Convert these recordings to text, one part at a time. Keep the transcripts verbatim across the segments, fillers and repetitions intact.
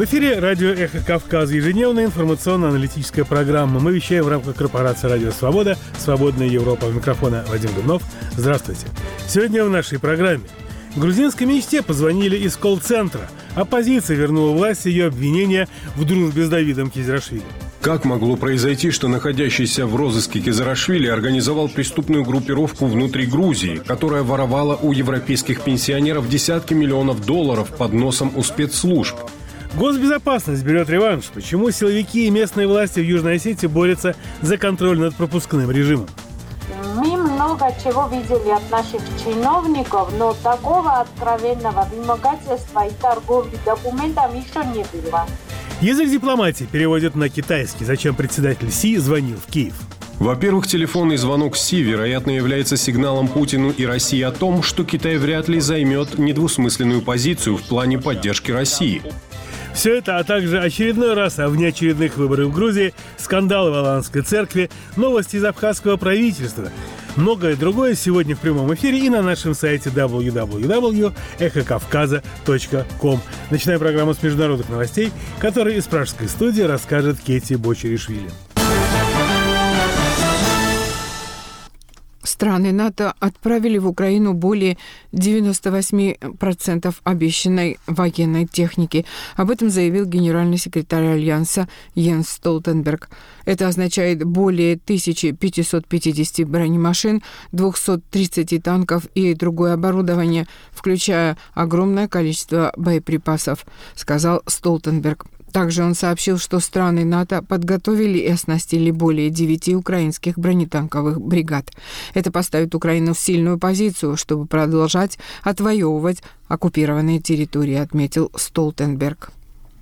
В эфире радио «Эхо Кавказа», ежедневная информационно-аналитическая программа. Мы вещаем в рамках корпорации «Радио Свобода», «Свободная Европа». У микрофона Вадим Губнов. Здравствуйте. Сегодня в нашей программе. Грузинской мечте позвонили из колл-центра. Оппозиция вернула власть ее обвинения в дружбе с Давидом Кизарашвили. Как могло произойти, что находящийся в розыске Кизарашвили организовал преступную группировку внутри Грузии, которая воровала у европейских пенсионеров десятки миллионов долларов под носом у спецслужб? Госбезопасность берет реванш. Почему силовики и местные власти в Южной Осетии борются за контроль над пропускным режимом? Мы много чего видели от наших чиновников, но такого откровенного вымогательства и торговли документами еще не было. Язык дипломатии переводят на китайский. Зачем председатель Си звонил в Киев? Во-первых, телефонный звонок Си, вероятно, является сигналом Путину и России о том, что Китай вряд ли займет недвусмысленную позицию в плане поддержки России. Все это, а также очередной раз о внеочередных выборах в Грузии, скандалы в Аланской церкви, новости из абхазского правительства. Многое другое сегодня в прямом эфире и на нашем сайте дабл ю дабл ю дабл ю точка эхо кавказа точка ком. Начинаем программу с международных новостей, которые из пражской студии расскажет Кетти Бочеришвили. Страны НАТО отправили в Украину более девяносто восемь процентов обещанной военной техники. Об этом заявил генеральный секретарь Альянса Йенс Столтенберг. Это означает более тысяча пятьсот пятьдесят бронемашин, двести тридцать танков и другое оборудование, включая огромное количество боеприпасов, сказал Столтенберг. Также он сообщил, что страны НАТО подготовили и оснастили более девяти украинских бронетанковых бригад. Это поставит Украину в сильную позицию, чтобы продолжать отвоевывать оккупированные территории, отметил Столтенберг.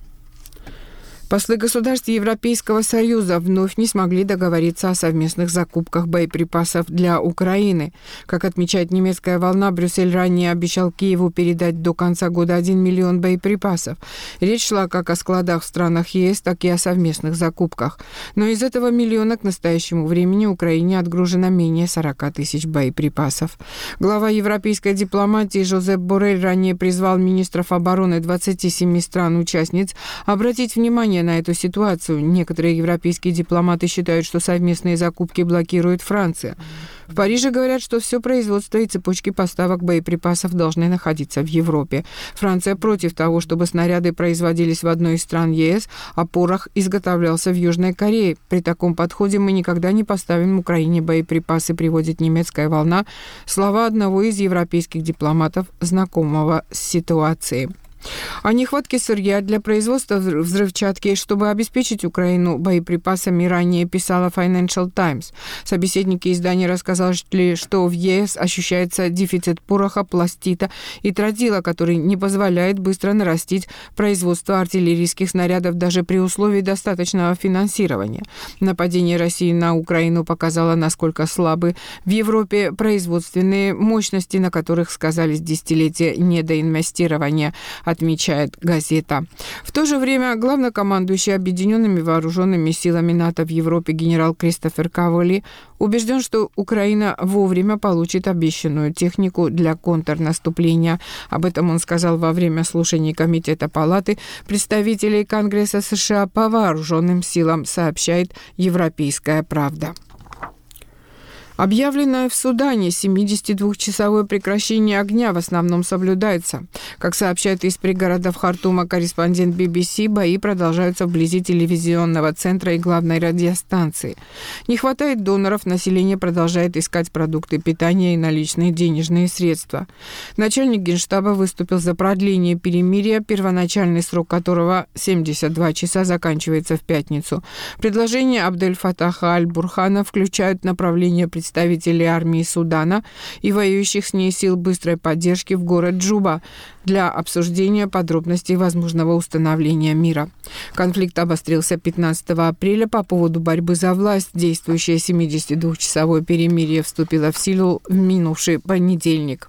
Послы государств Европейского Союза вновь не смогли договориться о совместных закупках боеприпасов для Украины. Как отмечает немецкая волна, Брюссель ранее обещал Киеву передать до конца года один миллион боеприпасов. Речь шла как о складах в странах ЕС, так и о совместных закупках. Но из этого миллиона к настоящему времени Украине отгружено менее сорок тысяч боеприпасов. Глава европейской дипломатии Жозеп Боррель ранее призвал министров обороны двадцати семи стран-участниц обратить внимание на эту ситуацию. Некоторые европейские дипломаты считают, что совместные закупки блокирует Франция. В Париже говорят, что все производство и цепочки поставок боеприпасов должны находиться в Европе. Франция против того, чтобы снаряды производились в одной из стран ЕС, а порох изготовлялся в Южной Корее. При таком подходе мы никогда не поставим Украине боеприпасы, приводит немецкая волна слова одного из европейских дипломатов, знакомого с ситуацией. О нехватке сырья для производства взрывчатки, чтобы обеспечить Украину боеприпасами, ранее писала Financial Times. Собеседники издания рассказали, что в ЕС ощущается дефицит пороха, пластита и тротила, который не позволяет быстро нарастить производство артиллерийских снарядов даже при условии достаточного финансирования. Нападение России на Украину показало, насколько слабы в Европе производственные мощности, на которых сказались десятилетия недоинвестирования, отмечает газета. В то же время главнокомандующий Объединенными вооруженными силами НАТО в Европе генерал Кристофер Каволи убежден, что Украина вовремя получит обещанную технику для контрнаступления. Об этом он сказал во время слушаний Комитета Палаты представителей Конгресса США по вооруженным силам, сообщает «Европейская правда». Объявленное в Судане семидесятидвухчасовое прекращение огня в основном соблюдается. Как сообщает из пригородов Хартума корреспондент би би си, бои продолжаются вблизи телевизионного центра и главной радиостанции. Не хватает доноров, население продолжает искать продукты питания и наличные денежные средства. Начальник Генштаба выступил за продление перемирия, первоначальный срок которого семьдесят два часа заканчивается в пятницу. Предложения Абдель-Фатаха Аль-Бурхана включают направление представителей представителей армии Судана и воюющих с ней сил быстрой поддержки в город Джуба для обсуждения подробностей возможного установления мира. Конфликт обострился пятнадцатого апреля по поводу борьбы за власть. Действующее семидесятидвухчасовое перемирие вступило в силу в минувший понедельник.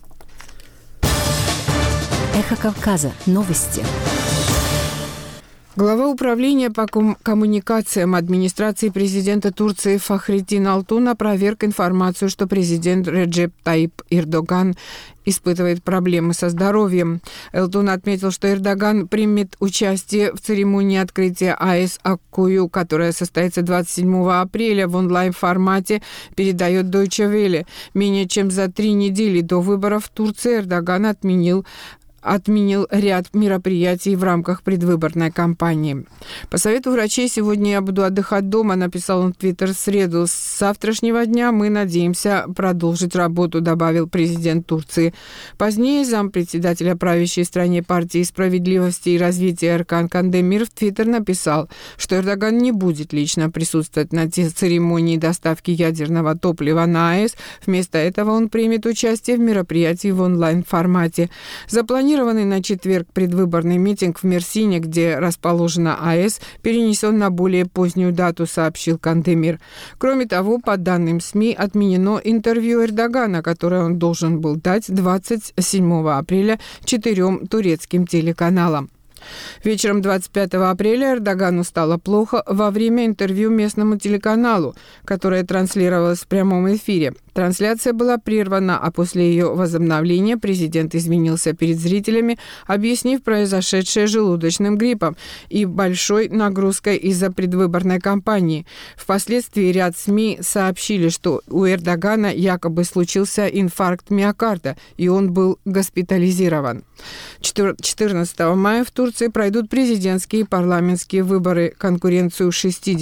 Эхо Кавказа. Новости. Глава управления по ком- коммуникациям администрации президента Турции Фахриддин Алтун опроверг информацию, что президент Реджеп Тайип Эрдоган испытывает проблемы со здоровьем. Алтун отметил, что Эрдоган примет участие в церемонии открытия АЭС Аккую, которая состоится двадцать седьмого апреля в онлайн-формате, передает Deutsche Welle. Менее чем за три недели до выборов в Турции Эрдоган отменил отменил ряд мероприятий в рамках предвыборной кампании. По совету врачей сегодня я буду отдыхать дома, написал он в Твиттер в среду. С завтрашнего дня мы надеемся продолжить работу, добавил президент Турции. Позднее зампредседателя правящей стране партии справедливости и развития Эркан Кандемир в Твиттер написал, что Эрдоган не будет лично присутствовать на церемонии доставки ядерного топлива на АЭС. Вместо этого он примет участие в мероприятии в онлайн-формате. Запланированный Запланированный на четверг предвыборный митинг в Мерсине, где расположена АЭС, перенесен на более позднюю дату, сообщил Кандемир. Кроме того, по данным СМИ, отменено интервью Эрдогана, которое он должен был дать двадцать седьмого апреля четырем турецким телеканалам. Вечером двадцать пятого апреля Эрдогану стало плохо во время интервью местному телеканалу, которое транслировалось в прямом эфире. Трансляция была прервана, а после ее возобновления президент извинился перед зрителями, объяснив произошедшее желудочным гриппом и большой нагрузкой из-за предвыборной кампании. Впоследствии ряд СМИ сообщили, что у Эрдогана якобы случился инфаркт миокарда, и он был госпитализирован. четырнадцатого мая в Турции пройдут президентские и парламентские выборы. Конкуренцию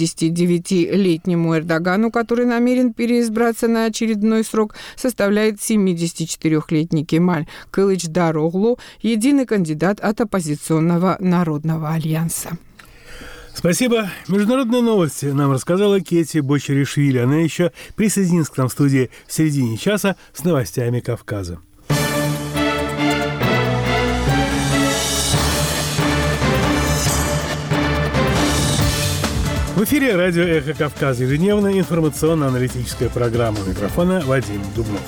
шестидесятидевятилетнему Эрдогану, который намерен переизбраться на очередной срок, составляет семидесятичетырёхлетний Кемаль Кылычдароглу, единый кандидат от оппозиционного Народного альянса. Спасибо. Международные новости нам рассказала Кети Бочаришвили. Она еще присоединится к нам в студии в середине часа с новостями Кавказа. В эфире радио «Эхо Кавказа», ежедневная информационно-аналитическая программа. У микрофона Вадим Дубнов.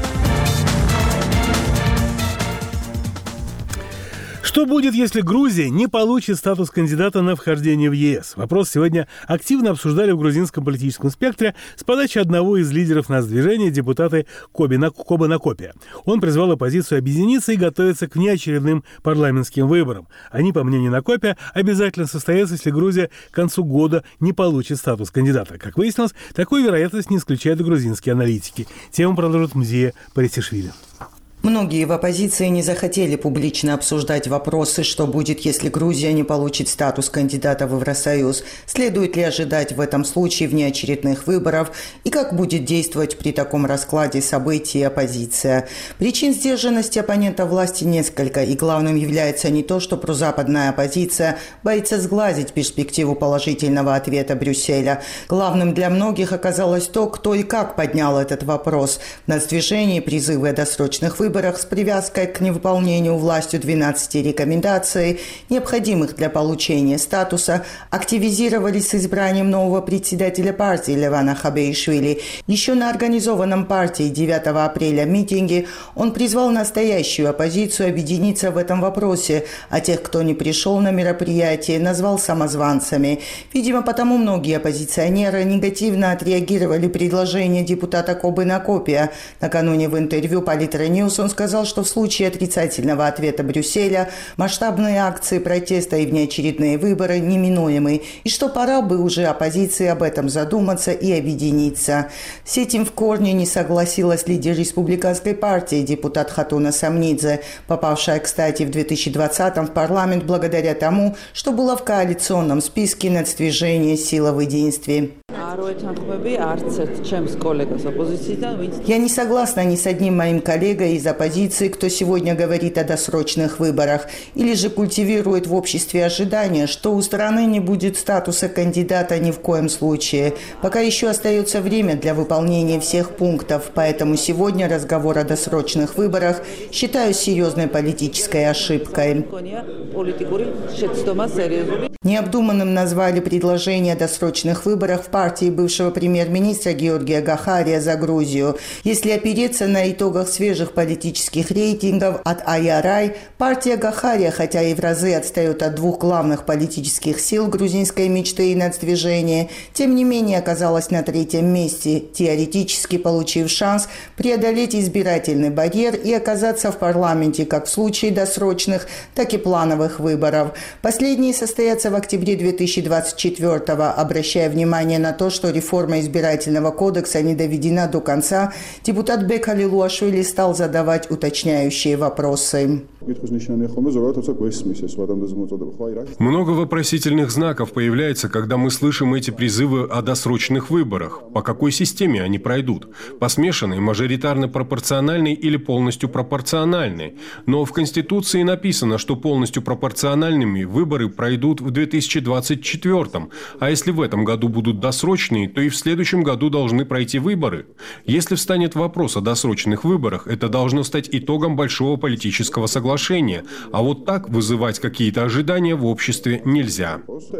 Что будет, если Грузия не получит статус кандидата на вхождение в ЕС? Вопрос сегодня активно обсуждали в грузинском политическом спектре с подачи одного из лидеров нацдвижения, депутата Коба Накопия. Он призвал оппозицию объединиться и готовиться к внеочередным парламентским выборам. Они, по мнению Накопия, обязательно состоятся, если Грузия к концу года не получит статус кандидата. Как выяснилось, такую вероятность не исключают и грузинские аналитики. Тему продолжит Мзия Парисишвили. Многие в оппозиции не захотели публично обсуждать вопросы, что будет, если Грузия не получит статус кандидата в Евросоюз, следует ли ожидать в этом случае внеочередных выборов и как будет действовать при таком раскладе событий оппозиция. Причин сдержанности оппонента власти несколько, и главным является не то, что прозападная оппозиция боится сглазить перспективу положительного ответа Брюсселя. Главным для многих оказалось то, кто и как поднял этот вопрос. В нацдвижении призывы о досрочных выборах с привязкой к невыполнению властью двенадцати рекомендаций, необходимых для получения статуса, активизировались с избранием нового председателя партии Левана Хабеишвили. Еще на организованном партией девятого апреля митинге он призвал настоящую оппозицию объединиться в этом вопросе, а тех, кто не пришел на мероприятие, назвал самозванцами. Видимо, потому многие оппозиционеры негативно отреагировали предложение депутата Кобы Накопия. Накануне в интервью Политра Ньюс он сказал, что в случае отрицательного ответа Брюсселя масштабные акции протеста и внеочередные выборы неминуемы, и что пора бы уже оппозиции об этом задуматься и объединиться. С этим в корне не согласилась лидер республиканской партии, депутат Хатуна Самнидзе, попавшая, кстати, в две тысячи двадцатом в парламент благодаря тому, что была в коалиционном списке нацдвижения «Сила в единстве». Я не согласна ни с одним моим коллегой из оппозиции, кто сегодня говорит о досрочных выборах, или же культивирует в обществе ожидания, что у страны не будет статуса кандидата ни в коем случае. Пока еще остается время для выполнения всех пунктов, поэтому сегодня разговор о досрочных выборах считаю серьезной политической ошибкой. Необдуманным назвали предложение о досрочных выборах в партии бывшего премьер-министра Георгия Гахария за Грузию. Если опереться на итогах свежих политических рейтингов от ай ар ай, партия Гахария, хотя и в разы отстает от двух главных политических сил грузинской мечты и нацдвижения, тем не менее оказалась на третьем месте, теоретически получив шанс преодолеть избирательный барьер и оказаться в парламенте как в случае досрочных, так и плановых выборов. Последние состоятся в октябре две тысячи двадцать четвёртого. Обращая внимание на то, что реформа избирательного кодекса не доведена до конца, депутат Бек Халилуашвили стал задавать уточняющие вопросы. Много вопросительных знаков появляется, когда мы слышим эти призывы о досрочных выборах. По какой системе они пройдут? По смешанной, мажоритарно-пропорциональной или полностью пропорциональной? Но в Конституции написано, что полностью пропорциональными выборы пройдут в две тысячи двадцать четвёртом. А если в этом году будут досрочные, то и в следующем году должны пройти выборы. Если встанет вопрос о досрочных выборах, это должно стать итогом большого политического соглашения. А вот так вызывать какие-то ожидания в обществе нельзя.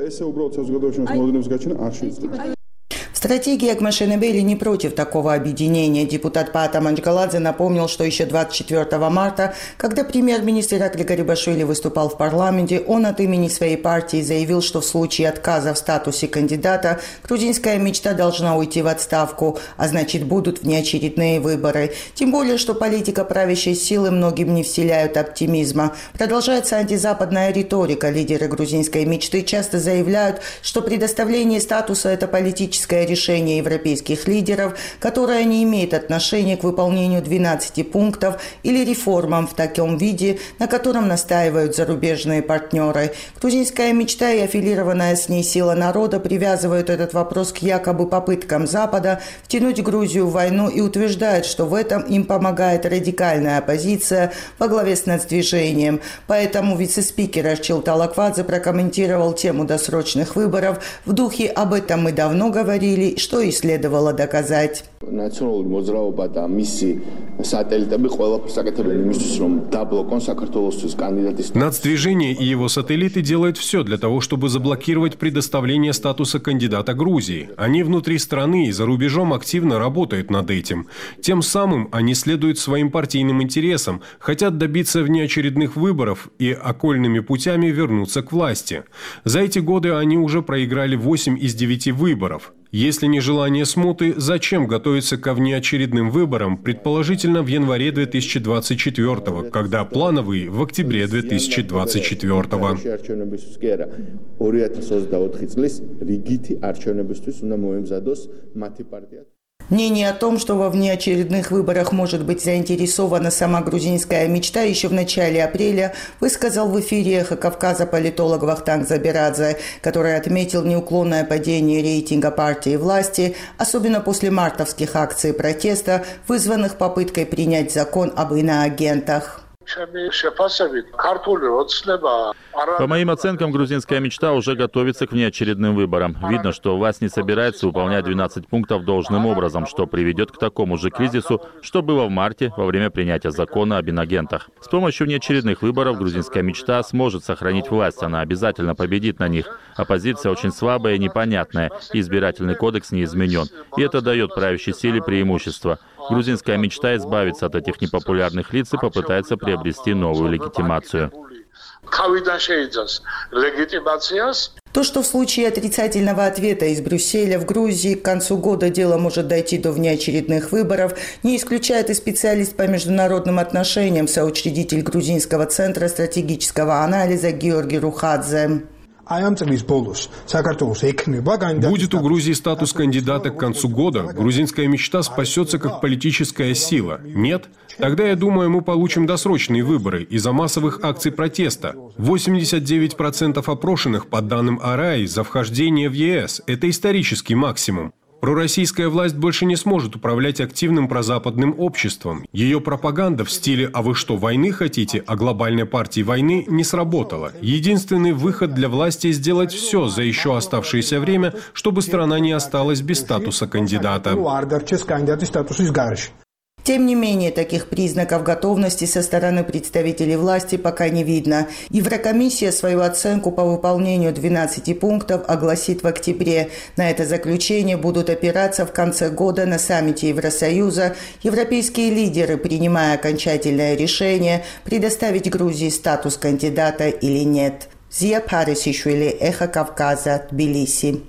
В стратегии Акмашенебели не против такого объединения. Депутат Паата Манчгаладзе напомнил, что еще двадцать четвёртого марта, когда премьер-министр Ираклий Гарибашвили выступал в парламенте, он от имени своей партии заявил, что в случае отказа в статусе кандидата грузинская мечта должна уйти в отставку, а значит будут внеочередные выборы. Тем более, что политика правящей силы многим не вселяют оптимизма. Продолжается антизападная риторика. Лидеры грузинской мечты часто заявляют, что предоставление статуса – это политическое решение европейских лидеров, которое не имеет отношения к выполнению двенадцати пунктов или реформам в таком виде, на котором настаивают зарубежные партнеры. Грузинская мечта и аффилированная с ней сила народа привязывают этот вопрос к якобы попыткам Запада втянуть Грузию в войну и утверждают, что в этом им помогает радикальная оппозиция во главе с нацдвижением. Поэтому вице-спикер Арчил Талаквадзе прокомментировал тему досрочных выборов в духе «об этом мы давно говорили», что и следовало доказать. Нацдвижение и его сателлиты делают все для того, чтобы заблокировать предоставление статуса кандидата Грузии. Они внутри страны и за рубежом активно работают над этим. Тем самым они следуют своим партийным интересам, хотят добиться внеочередных выборов и окольными путями вернуться к власти. За эти годы они уже проиграли восемь из девяти выборов. Если не желание смуты, зачем готовиться ко внеочередным выборам, предположительно в январе две тысячи двадцать четвёртого, когда плановые в октябре две тысячи двадцать четвёртого? Мнение о том, что во внеочередных выборах может быть заинтересована сама грузинская мечта, еще в начале апреля высказал в эфире «Эхо Кавказа» политолог Вахтанг Забирадзе, который отметил неуклонное падение рейтинга партии власти, особенно после мартовских акций протеста, вызванных попыткой принять закон об иноагентах. По моим оценкам, грузинская мечта уже готовится к внеочередным выборам. Видно, что власть не собирается выполнять двенадцать пунктов должным образом, что приведет к такому же кризису, что было в марте во время принятия закона об инагентах. С помощью внеочередных выборов грузинская мечта сможет сохранить власть, она обязательно победит на них. Оппозиция очень слабая и непонятная, и избирательный кодекс не изменен. И это дает правящей силе преимущество. Грузинская мечта избавится от этих непопулярных лиц и попытается приобрести новую легитимацию. То, что в случае отрицательного ответа из Брюсселя в Грузии к концу года дело может дойти до внеочередных выборов, не исключает и специалист по международным отношениям, соучредитель Грузинского центра стратегического анализа Георгий Рухадзе. Будет у Грузии статус кандидата к концу года, грузинская мечта спасется как политическая сила. Нет? Тогда, я думаю, мы получим досрочные выборы из-за массовых акций протеста. восемьдесят девять процентов опрошенных, по данным эй ар ай, за вхождение в е эс – это исторический максимум. Пророссийская власть больше не сможет управлять активным прозападным обществом. Ее пропаганда в стиле «а вы что, войны хотите?», а глобальной партии войны не сработала. Единственный выход для власти – сделать все за еще оставшееся время, чтобы страна не осталась без статуса кандидата. Тем не менее, таких признаков готовности со стороны представителей власти пока не видно. Еврокомиссия свою оценку по выполнению двенадцати пунктов огласит в октябре. На это заключение будут опираться в конце года на саммите Евросоюза европейские лидеры, принимая окончательное решение, предоставить Грузии статус кандидата или нет. Зия Парисишвили, Эхо Кавказа, Тбилиси.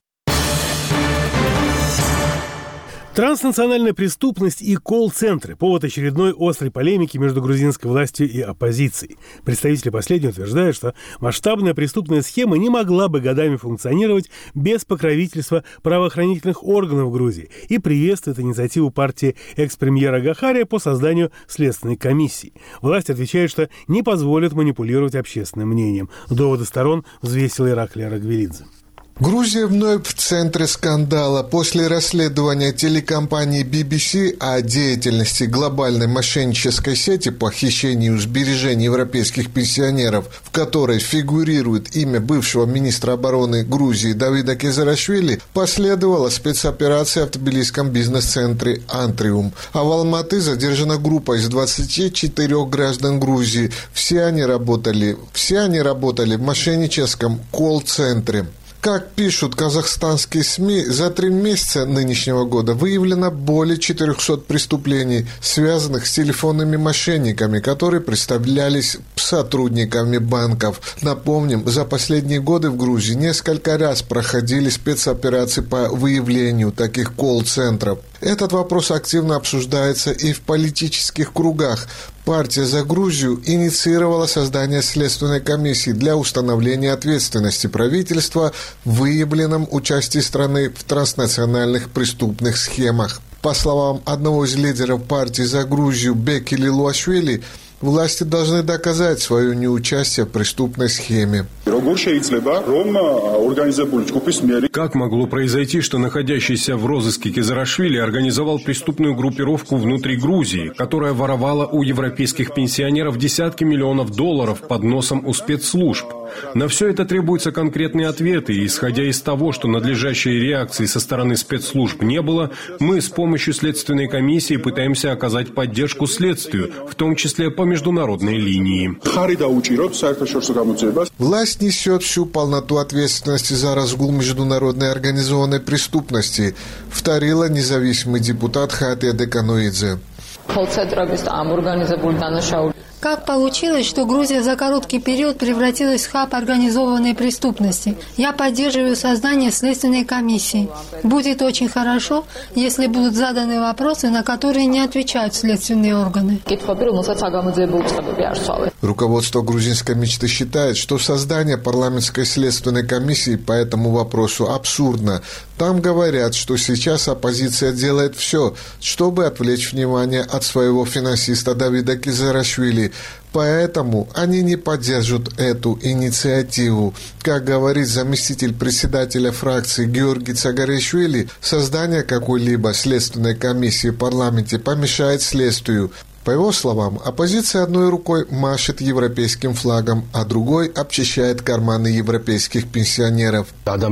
Транснациональная преступность и колл-центры – повод очередной острой полемики между грузинской властью и оппозицией. Представители последней утверждают, что масштабная преступная схема не могла бы годами функционировать без покровительства правоохранительных органов Грузии и приветствует инициативу партии экс-премьера Гахария по созданию следственной комиссии. Власть отвечает, что не позволит манипулировать общественным мнением. Доводы сторон взвесил Ираклий Арагвелидзе. Грузия вновь в центре скандала. После расследования телекомпании би би си о деятельности глобальной мошеннической сети по хищению сбережений европейских пенсионеров, в которой фигурирует имя бывшего министра обороны Грузии Давида Кезарашвили, последовала спецоперация в тбилисском бизнес-центре «Антриум». А в Алматы задержана группа из двадцати четырёх граждан Грузии. Все они работали, все они работали в мошенническом колл-центре. Как пишут казахстанские СМИ, за три месяца нынешнего года выявлено более четырехсот преступлений, связанных с телефонными мошенниками, которые представлялись сотрудниками банков. Напомним, за последние годы в Грузии несколько раз проходили спецоперации по выявлению таких колл-центров. Этот вопрос активно обсуждается и в политических кругах. Партия «За Грузию» инициировала создание следственной комиссии для установления ответственности правительства в выявленном участии страны в транснациональных преступных схемах. По словам одного из лидеров партии «За Грузию» Беки Лилуашвили, власти должны доказать свое неучастие в преступной схеме. Как могло произойти, что находящийся в розыске Кезарашвили организовал преступную группировку внутри Грузии, которая воровала у европейских пенсионеров десятки миллионов долларов под носом у спецслужб? На все это требуются конкретные ответы, и исходя из того, что надлежащей реакции со стороны спецслужб не было, мы с помощью следственной комиссии пытаемся оказать поддержку следствию, в том числе по международной линии. Власть несет всю полноту ответственности за разгул международной организованной преступности, вторила независимый депутат Хатия Декануидзе. Как получилось, что Грузия за короткий период превратилась в хаб организованной преступности? Я поддерживаю создание следственной комиссии. Будет очень хорошо, если будут заданы вопросы, на которые не отвечают следственные органы. Руководство грузинской мечты считает, что создание парламентской следственной комиссии по этому вопросу абсурдно. Там говорят, что сейчас оппозиция делает все, чтобы отвлечь внимание от своего финансиста Давида Кезарашвили. Поэтому они не поддержат эту инициативу. Как говорит заместитель председателя фракции Георгий Цагаришвили, создание какой-либо следственной комиссии в парламенте помешает следствию. По его словам, оппозиция одной рукой машет европейским флагом, а другой обчищает карманы европейских пенсионеров.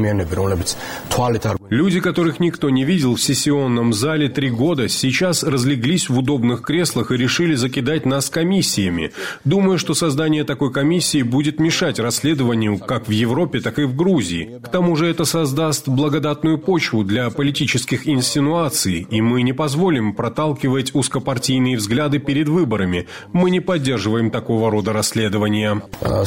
Люди, которых никто не видел в сессионном зале три года, сейчас разлеглись в удобных креслах и решили закидать нас комиссиями. Думаю, что создание такой комиссии будет мешать расследованию как в Европе, так и в Грузии. К тому же это создаст благодатную почву для политических инсинуаций, и мы не позволим проталкивать узкопартийные взгляды перед выборами. Мы не поддерживаем такого рода расследования.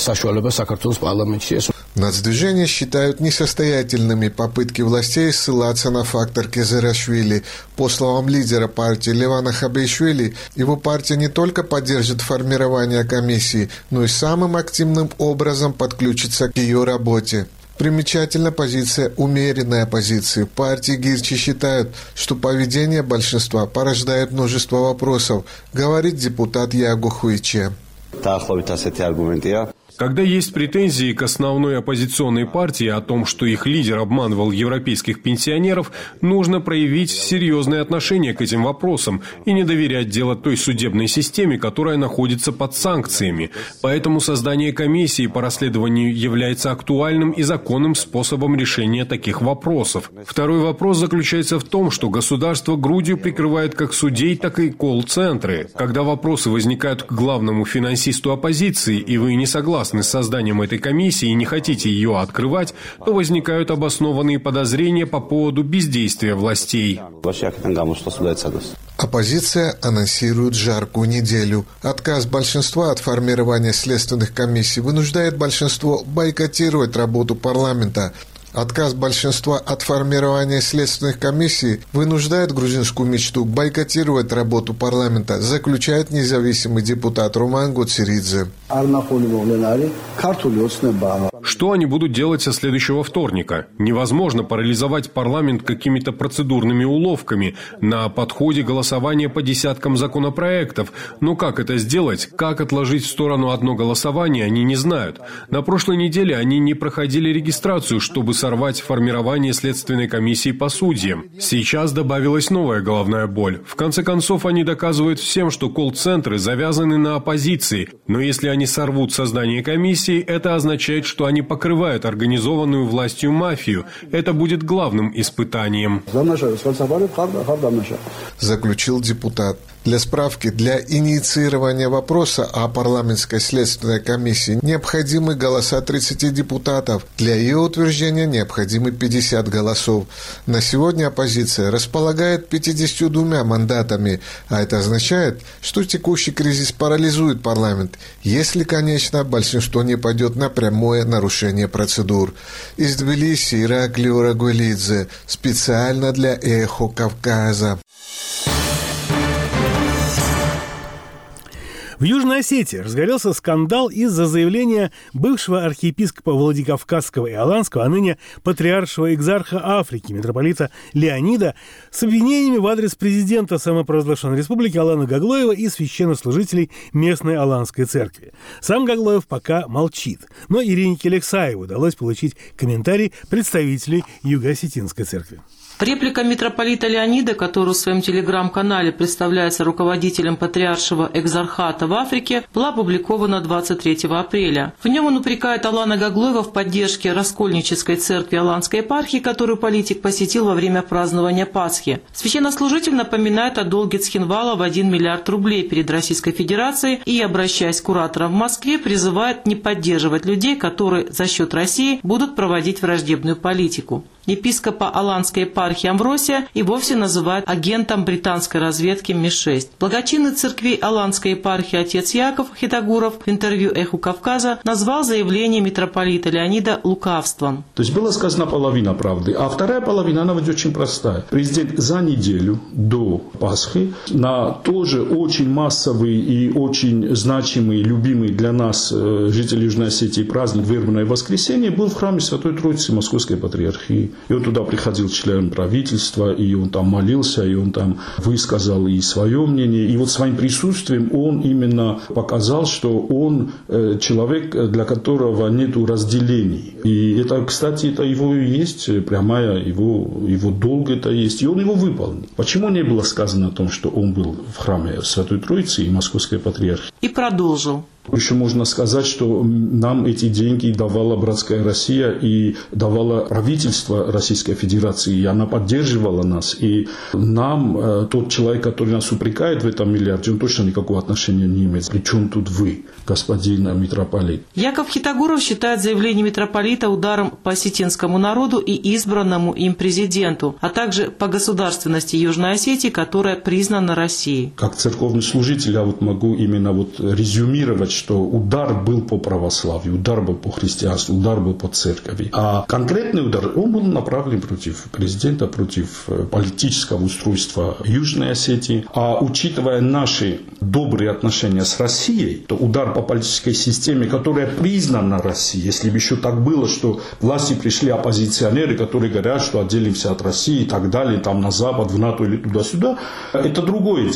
Нацдвижение считают несостоятельными попытки властей ссылаться на фактор Кезарашвили. По словам лидера партии Левана Хабишвили, его партия не только поддержит формирование комиссии, но и самым активным образом подключится к ее работе. Примечательна позиция умеренной оппозиции. Партии Гирчи считают, что поведение большинства порождает множество вопросов, говорит депутат Ягу Хуиче. Когда есть претензии к основной оппозиционной партии о том, что их лидер обманывал европейских пенсионеров, нужно проявить серьезное отношение к этим вопросам и не доверять дело той судебной системе, которая находится под санкциями. Поэтому создание комиссии по расследованию является актуальным и законным способом решения таких вопросов. Второй вопрос заключается в том, что государство Грузию прикрывает как судей, так и колл-центры. Когда вопросы возникают к главному финансисту оппозиции, и вы не согласны с созданием этой комиссии и не хотите ее открывать, то возникают обоснованные подозрения по поводу бездействия властей. Оппозиция анонсирует жаркую неделю. Отказ большинства от формирования следственных комиссий вынуждает большинство бойкотировать работу парламента. Отказ большинства от формирования следственных комиссий вынуждает грузинскую мечту бойкотировать работу парламента, заключает независимый депутат Роман Гоцеридзе. Что они будут делать со следующего вторника? Невозможно парализовать парламент какими-то процедурными уловками на подходе голосования по десяткам законопроектов. Но как это сделать? Как отложить в сторону одно голосование, они не знают. На прошлой неделе они не проходили регистрацию, чтобы сорвать формирование следственной комиссии по судьям. Сейчас добавилась новая головная боль. В конце концов, они доказывают всем, что колл-центры завязаны на оппозиции. Но если они сорвут создание комиссии, это означает, что они покрывают организованную властью мафию. Это будет главным испытанием. Заключил депутат. Для справки, для инициирования вопроса о парламентской следственной комиссии необходимы голоса тридцати депутатов. Для ее утверждения необходимы пятьдесят голосов. На сегодня оппозиция располагает пятьюдесятью двумя мандатами, а это означает, что текущий кризис парализует парламент, если, конечно, большинство не пойдет на прямое нарушение процедур. Из Тбилиси Ираклий Рагуэлидзе, специально для «Эхо Кавказа». В Южной Осетии разгорелся скандал из-за заявления бывшего архиепископа Владикавказского и Аланского, а ныне патриаршего экзарха Африки, митрополита Леонида, с обвинениями в адрес президента самопровозглашенной республики Алана Гаглоева и священнослужителей местной Аланской церкви. Сам Гаглоев пока молчит, но Ирине Келексаевой удалось получить комментарий представителей Юго-Осетинской церкви. Реплика митрополита Леонида, который в своем телеграм-канале представляется руководителем патриаршего экзархата в Африке, была опубликована двадцать третьего апреля. В нем он упрекает Алана Гаглоева в поддержке раскольнической церкви Аланской епархии, которую политик посетил во время празднования Пасхи. Священнослужитель напоминает о долге Цхинвала в один миллиард рублей перед Российской Федерацией и, обращаясь к кураторам в Москве, призывает не поддерживать людей, которые за счет России будут проводить враждебную политику. Епископа Аланской епархии Амвросия и вовсе называют агентом британской разведки эм и шесть. Благочинный церкви Аланской епархии отец Яков Хитагуров в интервью «Эху Кавказа» назвал заявление митрополита Леонида лукавством. То есть была сказана половина правды, а вторая половина, она ведь очень простая. Президент за неделю до Пасхи на тоже очень массовый и очень значимый, любимый для нас жителей Южной Осетии праздник Вербное воскресенье был в храме Святой Троицы Московской Патриархии. И он туда приходил член правительства, и он там молился, и он там высказал и свое мнение. И вот своим присутствием он именно показал, что он человек, для которого нет разделений. И это, кстати, это его и есть прямая, его, его долг это есть. И он его выполнил. Почему не было сказано о том, что он был в храме Святой Троицы и Московской Патриархии? И продолжил. Еще можно сказать, что нам эти деньги давала братская Россия и давала правительство Российской Федерации, и она поддерживала нас. И нам, э, тот человек, который нас упрекает в этом миллиарде, он точно никакого отношения не имеет. Причем тут вы, господин митрополит? Яков Хитагуров считает заявление митрополита ударом по осетинскому народу и избранному им президенту, а также по государственности Южной Осетии, которая признана Россией. Как церковный служитель я вот могу именно вот резюмировать, что удар был по православию, удар был по христианству, удар был по церкви. А конкретный удар, он был направлен против президента, против политического устройства Южной Осетии. А учитывая наши добрые отношения с Россией, то удар по политической системе, которая признана Россией, если бы еще так было, что к власти пришли оппозиционеры, которые говорят, что отделимся от России и так далее, там на Запад, в НАТО или туда-сюда, это другое дело.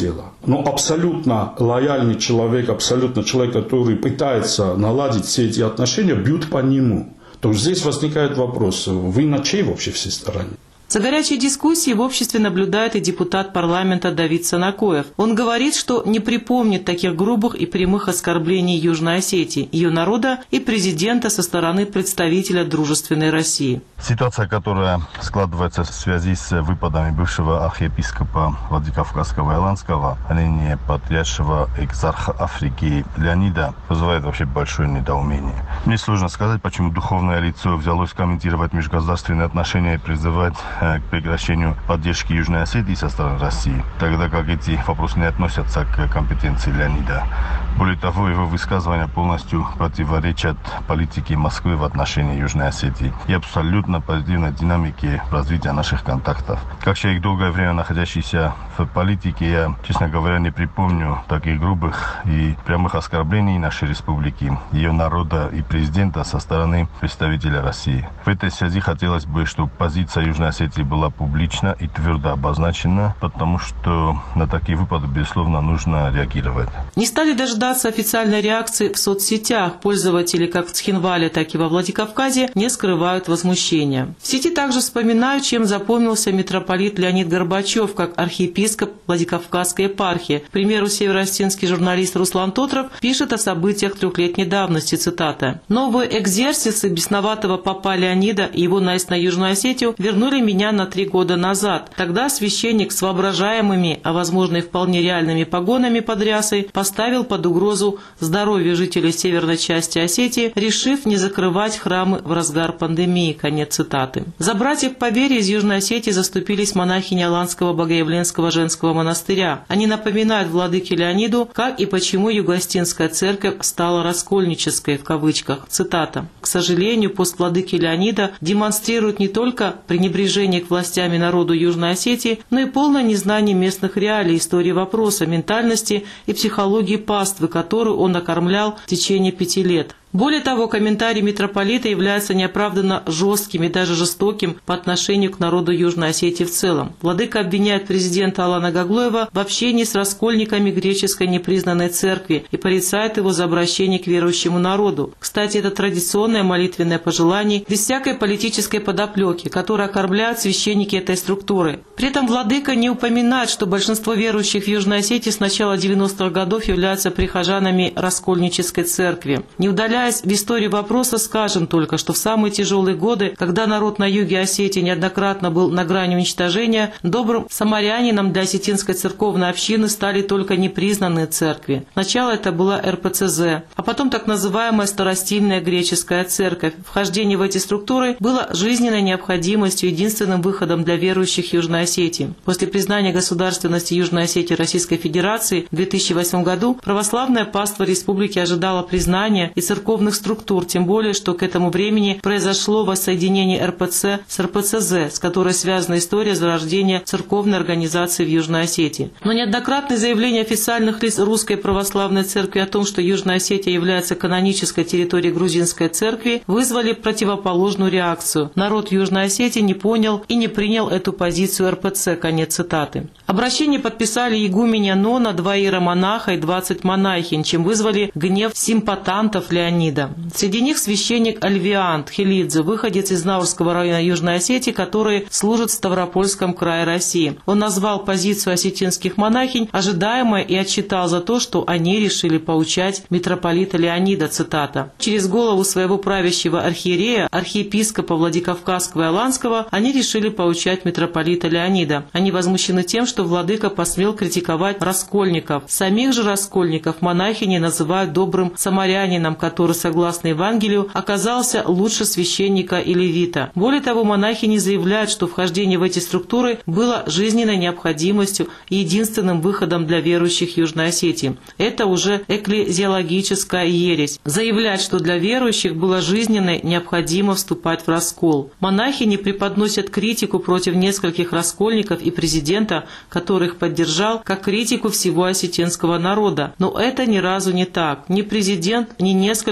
но абсолютно лояльный человек, абсолютно человек, который пытается наладить все эти отношения, бьют по нему. То есть здесь возникает вопрос, вы на чьей вообще всей стороне? За горячей дискуссией в обществе наблюдает и депутат парламента Давид Санакоев. Он говорит, что не припомнит таких грубых и прямых оскорблений Южной Осетии, ее народа и президента со стороны представителя дружественной России. Ситуация, которая складывается в связи с выпадами бывшего архиепископа Владикавказского и Аланского, а ныне патриаршего экзарха Африки Леонида, вызывает вообще большое недоумение. Мне сложно сказать, почему духовное лицо взялось комментировать межгосударственные отношения и призывать к прекращению поддержки Южной Осетии со стороны России, тогда как эти вопросы не относятся к компетенции Леонида. Более того, его высказывания полностью противоречат политике Москвы в отношении Южной Осетии и абсолютно позитивной динамике развития наших контактов. Как человек, долгое время находящийся в политике, я, честно говоря, не припомню таких грубых и прямых оскорблений нашей республики, ее народа и президента со стороны представителя России. В этой связи хотелось бы, чтобы позиция Южной Осетии была публична и твердо обозначена, потому что на такие выпады, безусловно, нужно реагировать. Не стали дожидаться официальной реакции в соцсетях. Пользователи как в Цхинвале, так и во Владикавказе не скрывают возмущения. В сети также вспоминают, чем запомнился митрополит Леонид Горбачев как архиепископ Владикавказской епархии. К примеру, североосетинский журналист Руслан Тотров пишет о событиях трехлетней давности, цитата. «Новые экзерсисы бесноватого папа Леонида и его наезд на Южную Осетию вернули меня на три года назад. Тогда священник с воображаемыми, а возможно и вполне реальными погонами под рясой поставил под угрозу угрозу здоровью жителей северной части Осетии, решив не закрывать храмы в разгар пандемии». Конец цитаты. За братьев по вере из Южной Осетии заступились монахини Аланского Богоявленского женского монастыря. Они напоминают владыке Леониду, как и почему Юго-Осетинская церковь стала «раскольнической» в кавычках. Цитата. «К сожалению, пост владыки Леонида демонстрирует не только пренебрежение к властям и народу Южной Осетии, но и полное незнание местных реалий, истории вопроса, ментальности и психологии паствы, которую он окормлял в течение пяти лет». Более того, комментарии митрополита являются неоправданно жестким и даже жестоким по отношению к народу Южной Осетии в целом. Владыка обвиняет президента Алана Гаглоева в общении с раскольниками греческой непризнанной церкви и порицает его за обращение к верующему народу. Кстати, это традиционное молитвенное пожелание без всякой политической подоплеки, которое окормляют священники этой структуры. При этом владыка не упоминает, что большинство верующих в Южной Осетии с начала девяностых годов являются прихожанами раскольнической церкви. Не удаляя в истории вопроса, скажем только, что в самые тяжелые годы, когда народ на юге Осетии неоднократно был на грани уничтожения, добрым самарянином для осетинской церковной общины стали только непризнанные церкви. Сначала это была эр пэ цэ зэ, а потом так называемая старостильная греческая церковь. Вхождение в эти структуры было жизненной необходимостью, единственным выходом для верующих Южной Осетии. После признания государственности Южной Осетии Российской Федерации в две тысячи восьмом году православная паства республики ожидала признания и церковных структур, тем более, что к этому времени произошло воссоединение эр пэ цэ с эр пэ цэ зэ, с которой связана история зарождения церковной организации в Южной Осетии. Но неоднократные заявления официальных лиц Русской Православной Церкви о том, что Южная Осетия является канонической территорией грузинской церкви, вызвали противоположную реакцию. Народ Южной Осетии не понял и не принял эту позицию эр пэ цэ. Конец цитаты. Обращение подписали игуменья Нона, два иеромонаха и двадцать монахинь, чем вызвали гнев симпатантов Леонида. Среди них священник Альвиан Тхелидзе, выходец из Наурского района Южной Осетии, который служит в Ставропольском крае России. Он назвал позицию осетинских монахинь ожидаемой и отчитал за то, что они решили поучать митрополита Леонида, цитата. «Через голову своего правящего архиерея, архиепископа Владикавказского и Аланского, они решили поучать митрополита Леонида. Они возмущены тем, что владыка посмел критиковать раскольников. Самих же раскольников монахини называют добрым самарянином, который, согласно Евангелию, оказался лучше священника и левита. Более того, монахини заявляют, что вхождение в эти структуры было жизненной необходимостью и единственным выходом для верующих Южной Осетии. Это уже экклезиологическая ересь. Заявлять, что для верующих было жизненной необходимо вступать в раскол. Монахини преподносят критику против нескольких раскольников и президента, который их поддержал, как критику всего осетинского народа. Но это ни разу не так. Ни президент, ни несколько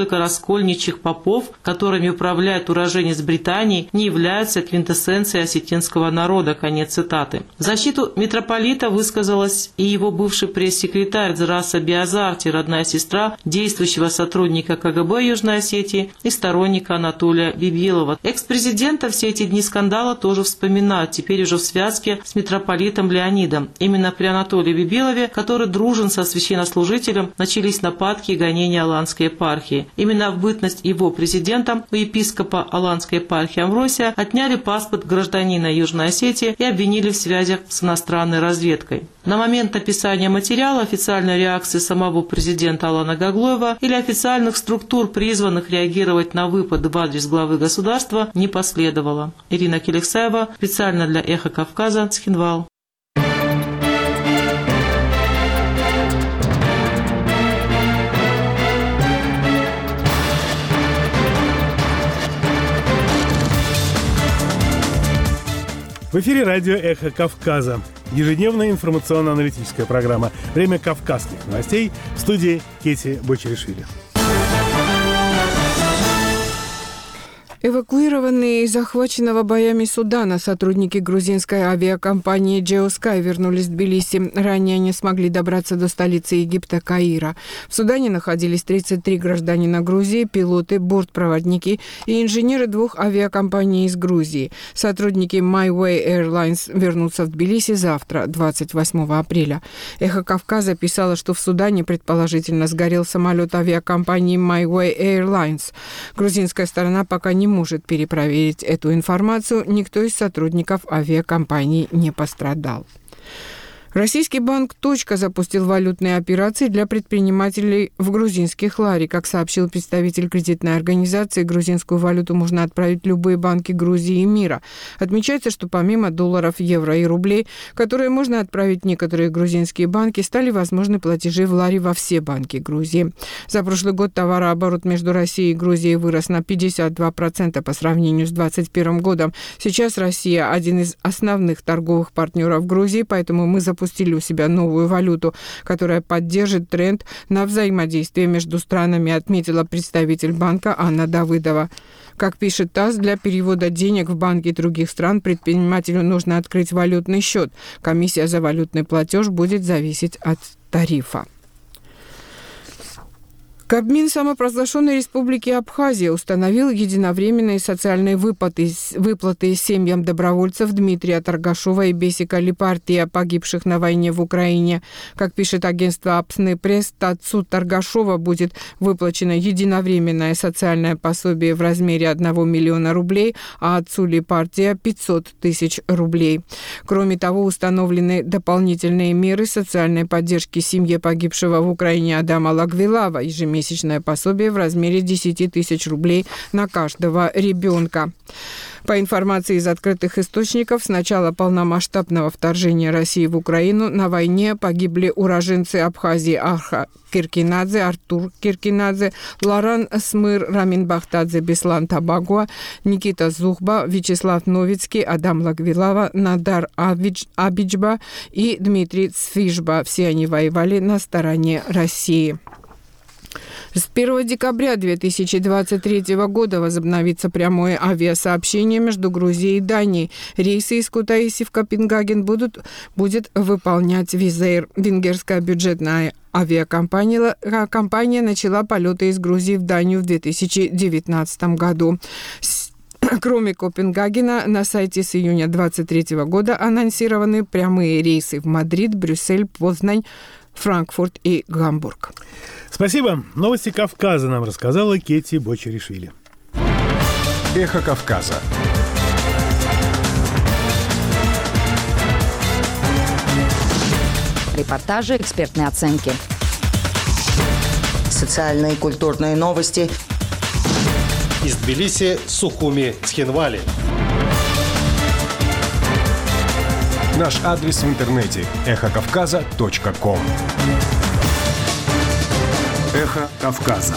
только раскольничьих попов, которыми управляет уроженец Британии, не являются квинтэссенцией осетинского народа». Конец цитаты. В защиту митрополита высказалась и его бывший пресс-секретарь Дзраса Биазарти, родная сестра действующего сотрудника ка гэ бэ Южной Осетии и сторонника Анатолия Бибилова. Экс-президента все эти дни скандала тоже вспоминают, теперь уже в связке с митрополитом Леонидом. Именно при Анатолии Бибилове, который дружен со священнослужителем, начались нападки и гонения Аланской епархии. Именно в бытность его президентом у епископа Аланской епархии Амвросия отняли паспорт гражданина Южной Осетии и обвинили в связях с иностранной разведкой. На момент написания материала официальной реакции самого президента Алана Гаглоева или официальных структур, призванных реагировать на выпады в адрес главы государства, не последовало. Ирина Келексаева, специально для «Эхо Кавказа», Цхинвал. В эфире радио «Эхо Кавказа». Ежедневная информационно-аналитическая программа «Время кавказских новостей» в студии Кети Бочеришвили. Эвакуированные из захваченного боями Судана сотрудники грузинской авиакомпании «Джеоскай» вернулись в Тбилиси. Ранее они смогли добраться до столицы Египта Каира. В Судане находились тридцать три гражданина Грузии, пилоты, бортпроводники и инженеры двух авиакомпаний из Грузии. Сотрудники MyWay Airlines вернутся в Тбилиси завтра, двадцать восьмого апреля. «Эхо Кавказа» писало, что в Судане предположительно сгорел самолет авиакомпании MyWay Airlines. Грузинская сторона пока не может перепроверить эту информацию, никто из сотрудников авиакомпании не пострадал. Российский банк «Точка» запустил валютные операции для предпринимателей в грузинских лари. Как сообщил представитель кредитной организации, грузинскую валюту можно отправить в любые банки Грузии и мира. Отмечается, что помимо долларов, евро и рублей, которые можно отправить в некоторые грузинские банки, стали возможны платежи в лари во все банки Грузии. За прошлый год товарооборот между Россией и Грузией вырос на пятьдесят два процента по сравнению с две тысячи двадцать первым годом. Сейчас Россия один из основных торговых партнеров Грузии, поэтому мы запустили запустили у себя новую валюту, которая поддержит тренд на взаимодействие между странами, отметила представитель банка Анна Давыдова. Как пишет ТАСС, для перевода денег в банки других стран предпринимателю нужно открыть валютный счет. Комиссия за валютный платеж будет зависеть от тарифа. Кабмин самопровозглашенной республики Абхазия установил единовременные социальные выплаты, выплаты семьям добровольцев Дмитрия Торгашова и Бесика Липартия, погибших на войне в Украине. Как пишет агентство Апсны Пресс, отцу Торгашова будет выплачено единовременное социальное пособие в размере одного миллиона рублей, а отцу Липартия – пятьсот тысяч рублей. Кроме того, установлены дополнительные меры социальной поддержки семье погибшего в Украине Адама Лагвилава, ежемесячно месячное пособие в размере десять тысяч рублей на каждого ребенка. По информации из открытых источников, с начала полномасштабного вторжения России в Украину на войне погибли уроженцы Абхазии Арха Киркинадзе, Артур Киркинадзе, Лоран Смыр, Рамин Бахтадзе, Беслан Табагуа, Никита Зухба, Вячеслав Новицкий, Адам Лагвилава, Надар Абидж, Абиджба и Дмитрий Цфишба. Все они воевали на стороне России. С первого декабря две тысячи двадцать третьего года возобновится прямое авиасообщение между Грузией и Данией. Рейсы из Кутаиси в Копенгаген будут, будет выполнять Wizz Air. Венгерская бюджетная авиакомпания компания начала полеты из Грузии в Данию в две тысячи девятнадцатом году. Кроме Копенгагена, на сайте с июня две тысячи двадцать третьего года анонсированы прямые рейсы в Мадрид, Брюссель, Познань, Франкфурт и Гамбург. Спасибо. Новости Кавказа нам рассказала Кети Бочеришвили. Эхо Кавказа. Репортажи, экспертные оценки. Социальные и культурные новости. Из Тбилиси, Сухуми, Цхинвали. Наш адрес в интернете – эхо кавказа точка ком. Эхо Кавказа.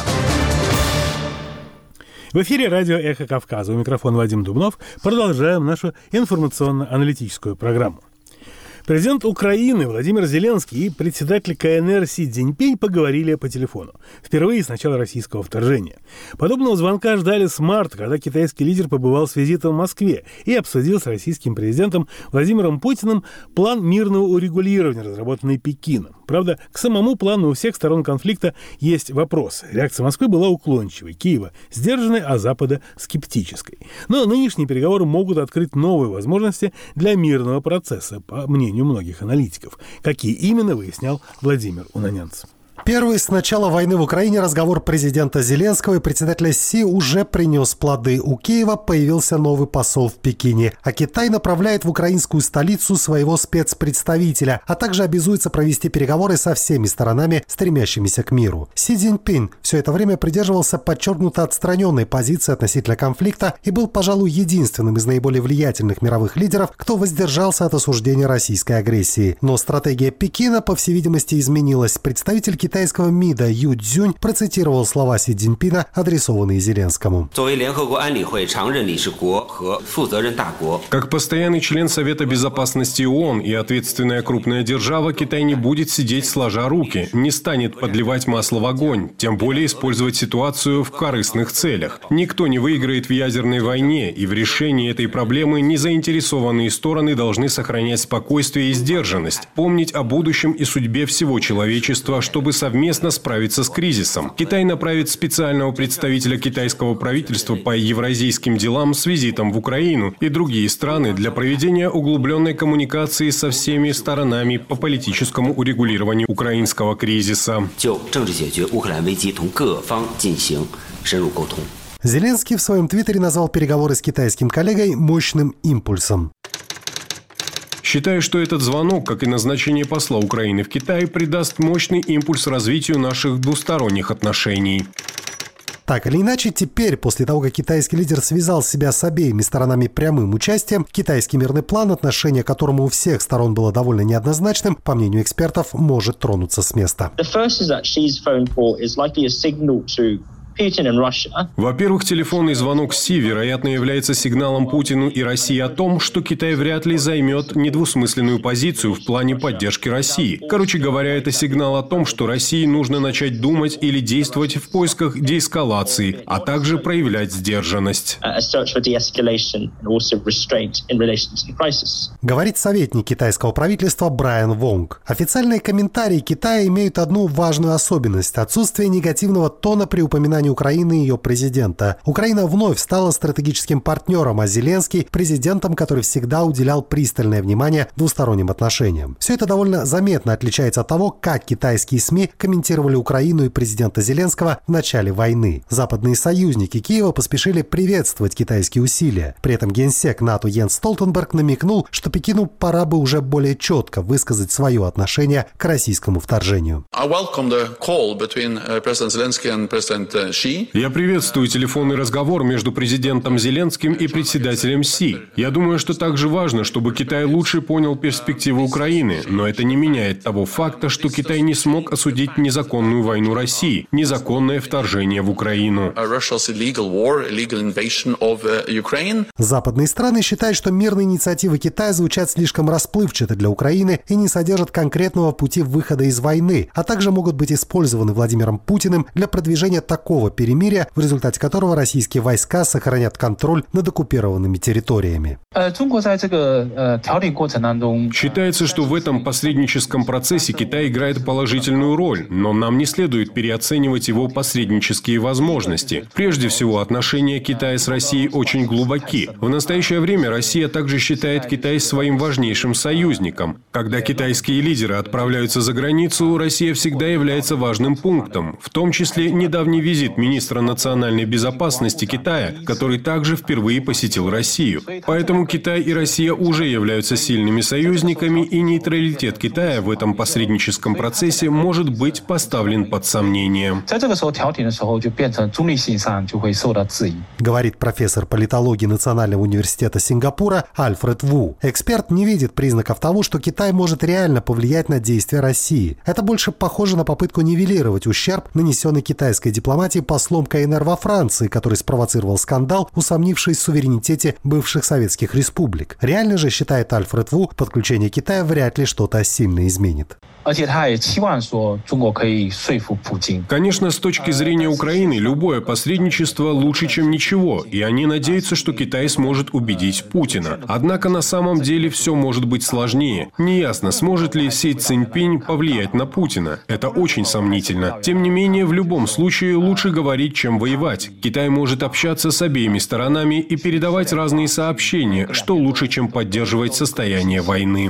В эфире радио «Эхо Кавказа». У микрофона Вадим Дубнов. Продолжаем нашу информационно-аналитическую программу. Президент Украины Владимир Зеленский и председатель ка эн эр Си Цзиньпинь поговорили по телефону. Впервые с начала российского вторжения. Подобного звонка ждали с марта, когда китайский лидер побывал с визитом в Москве и обсудил с российским президентом Владимиром Путиным план мирного урегулирования, разработанный Пекином. Правда, к самому плану у всех сторон конфликта есть вопросы. Реакция Москвы была уклончивой, Киева сдержанной, а Запада скептической. Но нынешние переговоры могут открыть новые возможности для мирного процесса, по мнению многих аналитиков. Какие именно, выяснял Владимир Унанянц. Первый с начала войны в Украине разговор президента Зеленского и председателя Си уже принес плоды. У Киева появился новый посол в Пекине, а Китай направляет в украинскую столицу своего спецпредставителя, а также обязуется провести переговоры со всеми сторонами, стремящимися к миру. Си Цзиньпин все это время придерживался подчеркнуто отстраненной позиции относительно конфликта и был, пожалуй, единственным из наиболее влиятельных мировых лидеров, кто воздержался от осуждения российской агрессии. Но стратегия Пекина, по всей видимости, изменилась. Представитель Китая китайского МИДа Ю Цзюнь процитировал слова Си Цзиньпина, адресованные Зеленскому. Как постоянный член Совета Безопасности ООН и ответственная крупная держава, Китай не будет сидеть сложа руки, не станет подливать масло в огонь, тем более использовать ситуацию в корыстных целях. Никто не выиграет в ядерной войне, и в решении этой проблемы незаинтересованные стороны должны сохранять спокойствие и сдержанность, помнить о будущем и судьбе всего человечества, чтобы совместно справиться с кризисом. Китай направит специального представителя китайского правительства по евразийским делам с визитом в Украину и другие страны для проведения углубленной коммуникации со всеми сторонами по политическому урегулированию украинского кризиса. Зеленский в своем твиттере назвал переговоры с китайским коллегой мощным импульсом. Считаю, что этот звонок, как и назначение посла Украины в Китае, придаст мощный импульс развитию наших двусторонних отношений. Так или иначе, теперь, после того, как китайский лидер связал себя с обеими сторонами прямым участием, китайский мирный план, отношение к которому у всех сторон было довольно неоднозначным, по мнению экспертов, может тронуться с места. Во-первых, телефонный звонок Си, вероятно, является сигналом Путину и России о том, что Китай вряд ли займет недвусмысленную позицию в плане поддержки России. Короче говоря, это сигнал о том, что России нужно начать думать или действовать в поисках деэскалации, а также проявлять сдержанность. Говорит советник китайского правительства Брайан Вонг. Официальные комментарии Китая имеют одну важную особенность – отсутствие негативного тона при упоминании Украины и ее президента. Украина вновь стала стратегическим партнером, а Зеленский – президентом, который всегда уделял пристальное внимание двусторонним отношениям. Все это довольно заметно отличается от того, как китайские СМИ комментировали Украину и президента Зеленского в начале войны. Западные союзники Киева поспешили приветствовать китайские усилия. При этом генсек НАТО Йенс Столтенберг намекнул, что Пекину пора бы уже более четко высказать свое отношение к российскому вторжению. Я приветствую телефонный разговор между президентом Зеленским и председателем Си. Я думаю, что также важно, чтобы Китай лучше понял перспективы Украины, но это не меняет того факта, что Китай не смог осудить незаконную войну России, незаконное вторжение в Украину. Западные страны считают, что мирные инициативы Китая звучат слишком расплывчато для Украины и не содержат конкретного пути выхода из войны, а также могут быть использованы Владимиром Путиным для продвижения такого перемирия, в результате которого российские войска сохранят контроль над оккупированными территориями. Считается, что в этом посредническом процессе Китай играет положительную роль, но нам не следует переоценивать его посреднические возможности. Прежде всего, отношения Китая с Россией очень глубоки. В настоящее время Россия также считает Китай своим важнейшим союзником. Когда китайские лидеры отправляются за границу, Россия всегда является важным пунктом, в том числе недавний визит министра национальной безопасности Китая, который также впервые посетил Россию. Поэтому Китай и Россия уже являются сильными союзниками, и нейтралитет Китая в этом посредническом процессе может быть поставлен под сомнение. Говорит профессор политологии Национального университета Сингапура Альфред Ву. Эксперт не видит признаков того, что Китай может реально повлиять на действия России. Это больше похоже на попытку нивелировать ущерб, нанесенный китайской дипломатией стать и послом ка эн эр во Франции, который спровоцировал скандал, усомнившись в суверенитете бывших советских республик. Реально же, считает Альфред Ву, подключение Китая вряд ли что-то сильно изменит. Конечно, с точки зрения Украины, любое посредничество лучше, чем ничего, и они надеются, что Китай сможет убедить Путина. Однако на самом деле все может быть сложнее. Неясно, сможет ли Си Цзиньпинь повлиять на Путина. Это очень сомнительно. Тем не менее, в любом случае лучше говорить, чем воевать. Китай может общаться с обеими сторонами и передавать разные сообщения, что лучше, чем поддерживать состояние войны.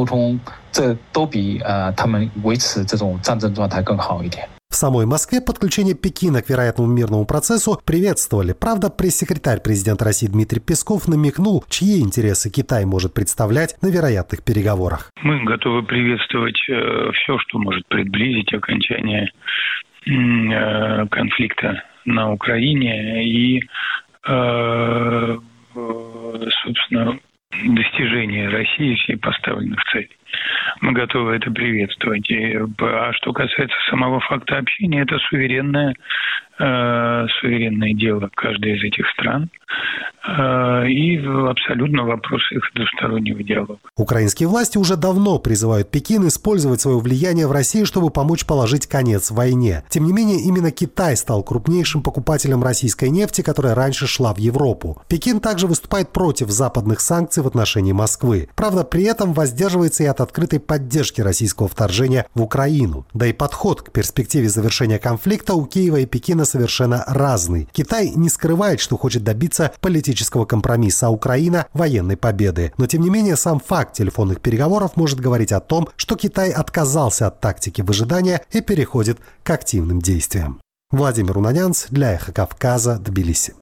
В самой Москве подключение Пекина к вероятному мирному процессу приветствовали. Правда, пресс-секретарь президента России Дмитрий Песков намекнул, чьи интересы Китай может представлять на вероятных переговорах. Мы готовы приветствовать э, все, что может приблизить окончание э, конфликта на Украине и, э, собственно, достижение России всей поставленных целей. Мы готовы это приветствовать. И, а что касается самого факта общения, это суверенное, э, суверенное дело каждой из этих стран. Э, и абсолютно вопрос их двустороннего диалога. Украинские власти уже давно призывают Пекин использовать свое влияние в России, чтобы помочь положить конец войне. Тем не менее, именно Китай стал крупнейшим покупателем российской нефти, которая раньше шла в Европу. Пекин также выступает против западных санкций в отношении Москвы. Правда, при этом воздерживается и от открытой поддержки российского вторжения в Украину. Да и подход к перспективе завершения конфликта у Киева и Пекина совершенно разный. Китай не скрывает, что хочет добиться политического компромисса, а Украина – военной победы. Но, тем не менее, сам факт телефонных переговоров может говорить о том, что Китай отказался от тактики выжидания и переходит к активным действиям. Владимир Унанянц для Эхо Кавказа, Тбилиси.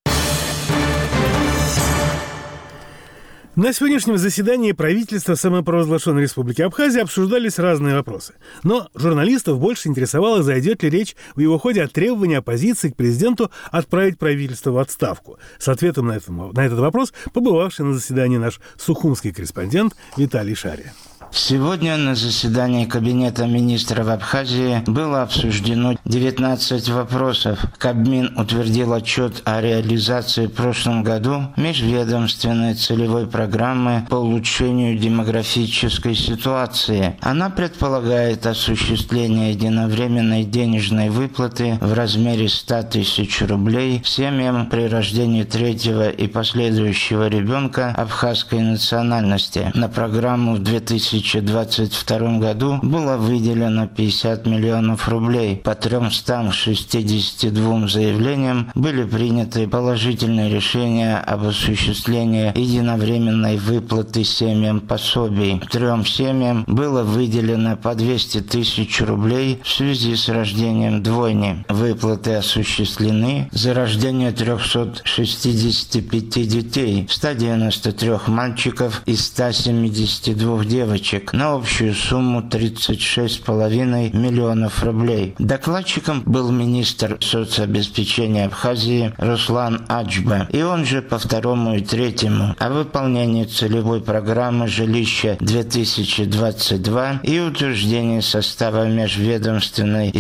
На сегодняшнем заседании правительства самопровозглашенной Республики Абхазия обсуждались разные вопросы. Но журналистов больше интересовало, зайдет ли речь в его ходе о требовании оппозиции к президенту отправить правительство в отставку. С ответом на, это, на этот вопрос побывавший на заседании наш сухумский корреспондент Виталий Шария. Сегодня на заседании Кабинета министров Абхазии было обсуждено девятнадцать вопросов. Кабмин утвердил отчет о реализации в прошлом году межведомственной целевой программы по улучшению демографической ситуации. Она предполагает осуществление единовременной денежной выплаты в размере ста тысяч рублей семьям при рождении третьего и последующего ребенка абхазской национальности. На программу в две тысячи двадцать втором году было выделено пятьдесят миллионов рублей. По тремстам шестидесяти двум заявлениям были приняты положительные решения об осуществлении единовременной выплаты семьям пособий. Трем семьям было выделено по двести тысяч рублей в связи с рождением двойни. Выплаты осуществлены за рождение трехсот шестидесяти пяти детей, ста девяноста трёх мальчиков и ста семидесяти двух девочек на общую сумму тридцать шесть с половиной миллионов рублей. Докладчиком был министр соцобеспечения Абхазии Руслан Аджба, и он же по второму и третьему о выполнении целевой программы «Жилище-две тысячи двадцать два» и утверждении состава межведомственной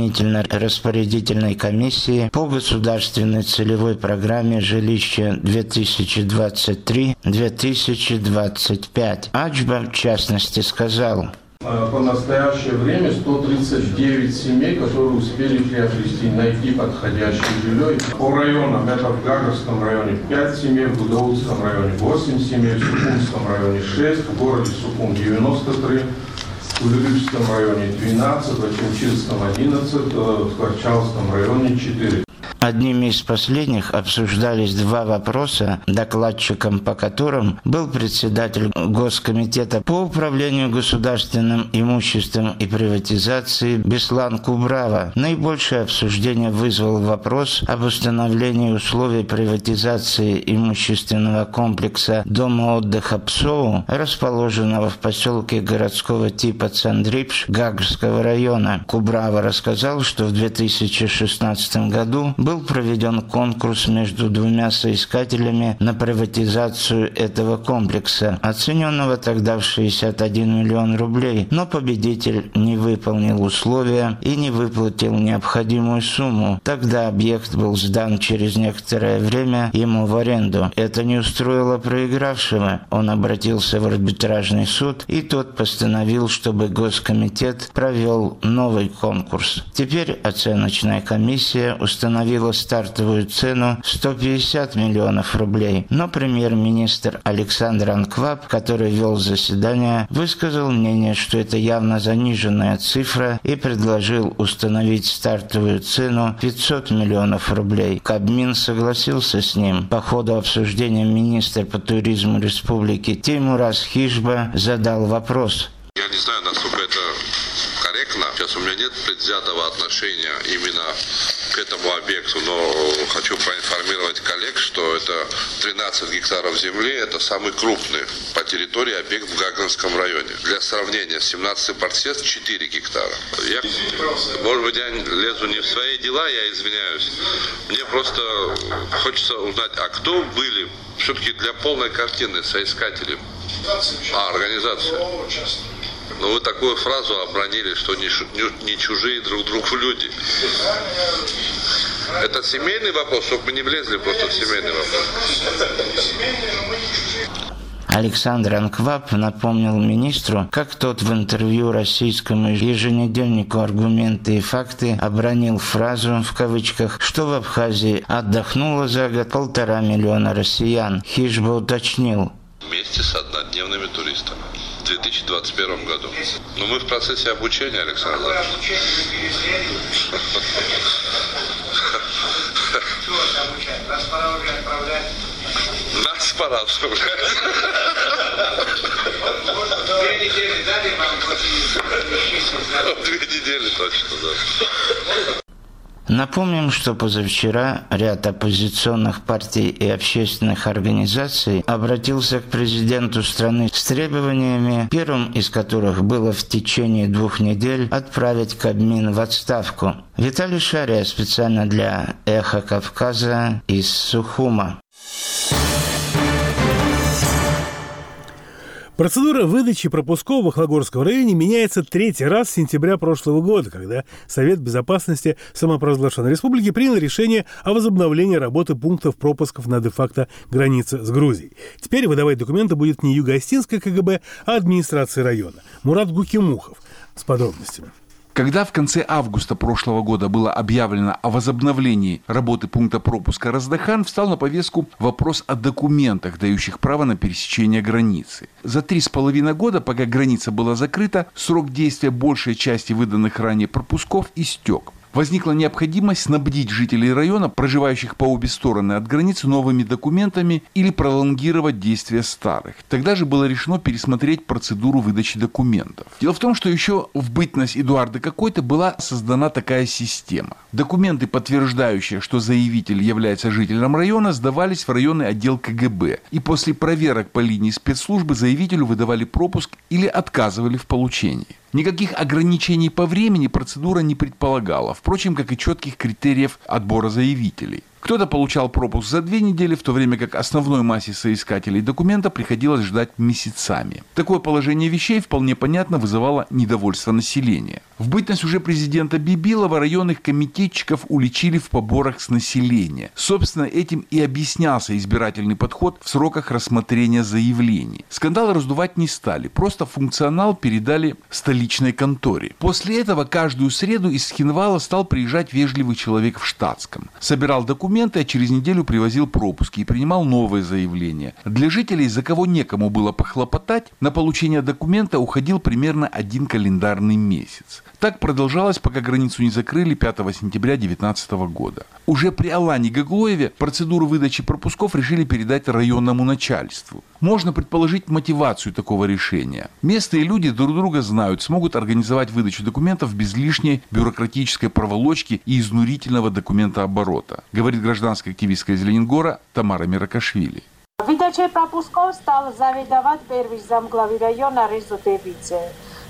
исполнительно-распорядительной комиссии по государственной целевой программе «Жилище-две тысячи двадцать три — две тысячи двадцать пять». Аджба, в частности, сказал: по настоящее время сто тридцать девять семей, которые успели приобрести, найти подходящее жилье. По районам, это в Гагарском районе пять семей, в Гудаутском районе восемь семей, в Сухумском районе шесть, в городе Сухум девяносто три, в Улюбическом районе двенадцать, в Очимчирском одиннадцать, в Тхварчалском районе четыре. Одними из последних обсуждались два вопроса, докладчиком по которым был председатель Госкомитета по управлению государственным имуществом и приватизации Беслан Кубрава. Наибольшее обсуждение вызвал вопрос об установлении условий приватизации имущественного комплекса дома отдыха Псоу, расположенного в поселке городского типа Цандрипш Гагарского района. Кубрава рассказал, что в две тысячи шестнадцатом году был был проведен конкурс между двумя соискателями на приватизацию этого комплекса, оцененного тогда в шестьдесят один миллион рублей, но победитель не выполнил условия и не выплатил необходимую сумму. Тогда объект был сдан через некоторое время ему в аренду. Это не устроило проигравшего. Он обратился в арбитражный суд, и тот постановил, чтобы Госкомитет провел новый конкурс. Теперь оценочная комиссия установила стартовую цену сто пятьдесят миллионов рублей, но премьер-министр Александр Анкваб, который вел заседание, высказал мнение, что это явно заниженная цифра, и предложил установить стартовую цену пятьсот миллионов рублей. Кабмин согласился с ним. По ходу обсуждения министр по туризму республики Теймураз Хижба задал вопрос. Я не знаю, насколько это корректно. Сейчас у меня нет предвзятого отношения именно к этому объекту, но хочу проинформировать коллег, что это тринадцать гектаров земли, это самый крупный по территории объект в Гагринском районе. Для сравнения, семнадцатый партсъезд четыре гектара. Я, может быть, я лезу не в свои дела, я извиняюсь. Мне просто хочется узнать, а кто были все-таки для полной картины соискатели? А, организация. Но вы такую фразу обронили, что не, не, не чужие друг другу люди. Это семейный вопрос, чтобы мы не влезли просто в семейный вопрос. Александр Анкваб напомнил министру, как тот в интервью российскому еженедельнику «Аргументы и факты» обронил фразу, в кавычках, что в Абхазии отдохнуло за год полтора миллиона россиян. Хижба уточнил. Вместе с однодневными туристами. В две тысячи двадцать первом году. Но мы в процессе обучения, Александр Иванович. Нас пора отправлять. Две недели дали вам. Две недели точно, да. Напомним, что позавчера ряд оппозиционных партий и общественных организаций обратился к президенту страны с требованиями, первым из которых было в течение двух недель отправить Кабмин в отставку. Виталий Шария специально для «Эхо Кавказа» из Сухума. Процедура выдачи пропусков в Охлогорском районе меняется третий раз с сентября прошлого года, когда Совет безопасности самопровозглашенной республики принял решение о возобновлении работы пунктов пропусков на де-факто границе с Грузией. Теперь выдавать документы будет не Юго-Остинская ка гэ бэ, а администрация района. Мурат Гукимухов с подробностями. Когда в конце августа прошлого года было объявлено о возобновлении работы пункта пропуска Раздахан, встал на повестку вопрос о документах, дающих право на пересечение границы. За три с половиной года, пока граница была закрыта, срок действия большей части выданных ранее пропусков истек. Возникла необходимость снабдить жителей района, проживающих по обе стороны от границы, новыми документами или пролонгировать действие старых. Тогда же было решено пересмотреть процедуру выдачи документов. Дело в том, что еще в бытность Эдуарда Какой-то была создана такая система. Документы, подтверждающие, что заявитель является жителем района, сдавались в районный отдел ка гэ бэ. И после проверок по линии спецслужбы заявителю выдавали пропуск или отказывали в получении. Никаких ограничений по времени процедура не предполагала, впрочем, как и четких критериев отбора заявителей. Кто-то получал пропуск за две недели, в то время как основной массе соискателей документа приходилось ждать месяцами. Такое положение вещей вполне понятно вызывало недовольство населения. В бытность уже президента Бибилова районных комитетчиков уличили в поборах с населения. Собственно, этим и объяснялся избирательный подход в сроках рассмотрения заявлений. Скандал раздувать не стали, просто функционал передали столичной конторе. После этого каждую среду из Схинвала стал приезжать вежливый человек в штатском. Собирал документы, а через неделю привозил пропуски и принимал новые заявления. Для жителей, за кого некому было похлопотать, на получение документа уходил примерно один календарный месяц. Так продолжалось, пока границу не закрыли пятого сентября две тысячи девятнадцатого года. Уже при Алане Гаглоеве процедуру выдачи пропусков решили передать районному начальству. Можно предположить мотивацию такого решения. Местные люди друг друга знают, смогут организовать выдачу документов без лишней бюрократической проволочки и изнурительного документооборота, говорит гражданская активистка из Ленингора Тамара Миракашвили. Выдачей пропусков стал заведовать первый замглавы района Резо Девидзе.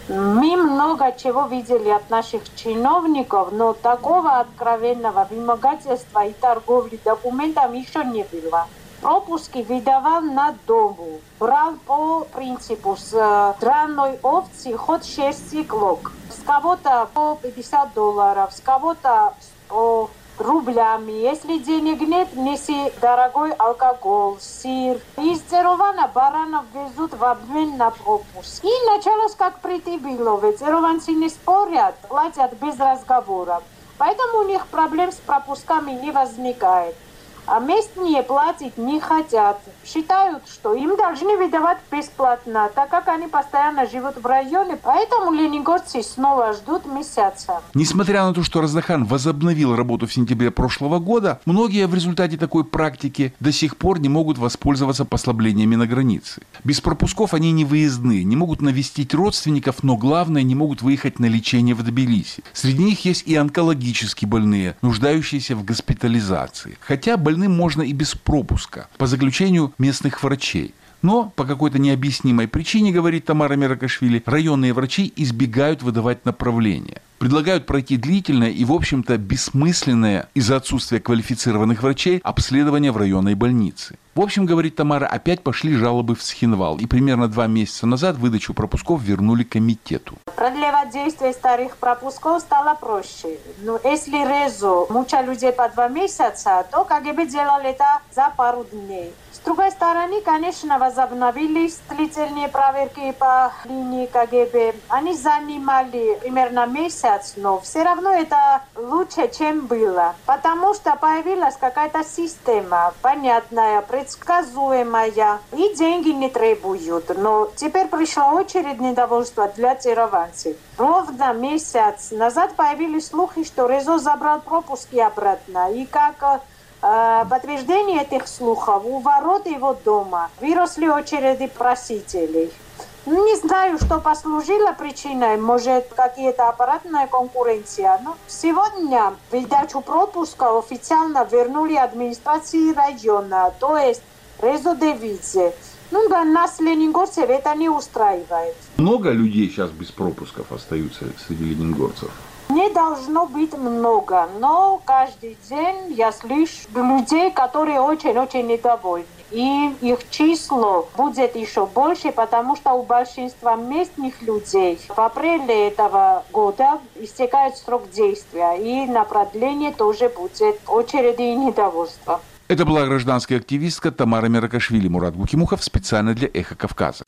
Мы много чего видели от наших чиновников, но такого откровенного вымогательства и торговли документами еще не было. Пропуски выдавал на дому. Брал по принципу с драной овцы ход шерсти клок. С кого-то по пятьдесят долларов, с кого-то сто рублями. Если денег нет, неси дорогой алкоголь, сыр. Из Еревана баранов везут в обмен на пропуск. И началось как прийти было, ведь ереванцы не спорят, платят без разговоров. Поэтому у них проблем с пропусками не возникает. А местные платить не хотят. Считают, что им должны выдавать бесплатно, так как они постоянно живут в районе. Поэтому ленингорцы снова ждут месяца. Несмотря на то, что Раздахан возобновил работу в сентябре прошлого года, многие в результате такой практики до сих пор не могут воспользоваться послаблениями на границе. Без пропусков они не выездны, не могут навестить родственников, но главное, не могут выехать на лечение в Тбилиси. Среди них есть и онкологически больные, нуждающиеся в госпитализации. Хотя больные можно и без пропуска, по заключению местных врачей. Но по какой-то необъяснимой причине, говорит Тамара Меракашвили, районные врачи избегают выдавать направления. Предлагают пройти длительное и, в общем-то, бессмысленное из-за отсутствия квалифицированных врачей обследование в районной больнице. В общем, говорит Тамара, опять пошли жалобы в Схинвал. И примерно два месяца назад выдачу пропусков вернули комитету. Продлевать действие старых пропусков стало проще. Но если РЭЗО мучал людей по два месяца, то КГБ делал это за пару дней. С другой стороны, конечно, возобновились длительные проверки по линии КГБ. Они занимали примерно месяц, но все равно это лучше, чем было. Потому что появилась какая-то система, понятная, предсказуемая, и деньги не требуют. Но теперь пришла очередь недовольства для ереванцев. Ровно месяц назад появились слухи, что РЭЗО забрал пропуски обратно. И как подтверждение этих слухов, у ворот его дома выросли очереди просителей. Не знаю, что послужило причиной, может, какая-то аппаратная конкуренция, но сегодня выдачу пропуска официально вернули администрации района, то есть РЭЗО Девидзе. Ну, да, нас, ленингорцев, это не устраивает. Много людей сейчас без пропусков остаются среди ленингорцев? Не должно быть много, но каждый день я слышу людей, которые очень-очень недовольны. И их число будет еще больше, потому что у большинства местных людей в апреле этого года истекает срок действия, и на продление тоже будет очереди и недовольство. Это была гражданская активистка Тамара Меракашвили. Мурат Гукимухов специально для «Эхо Кавказа».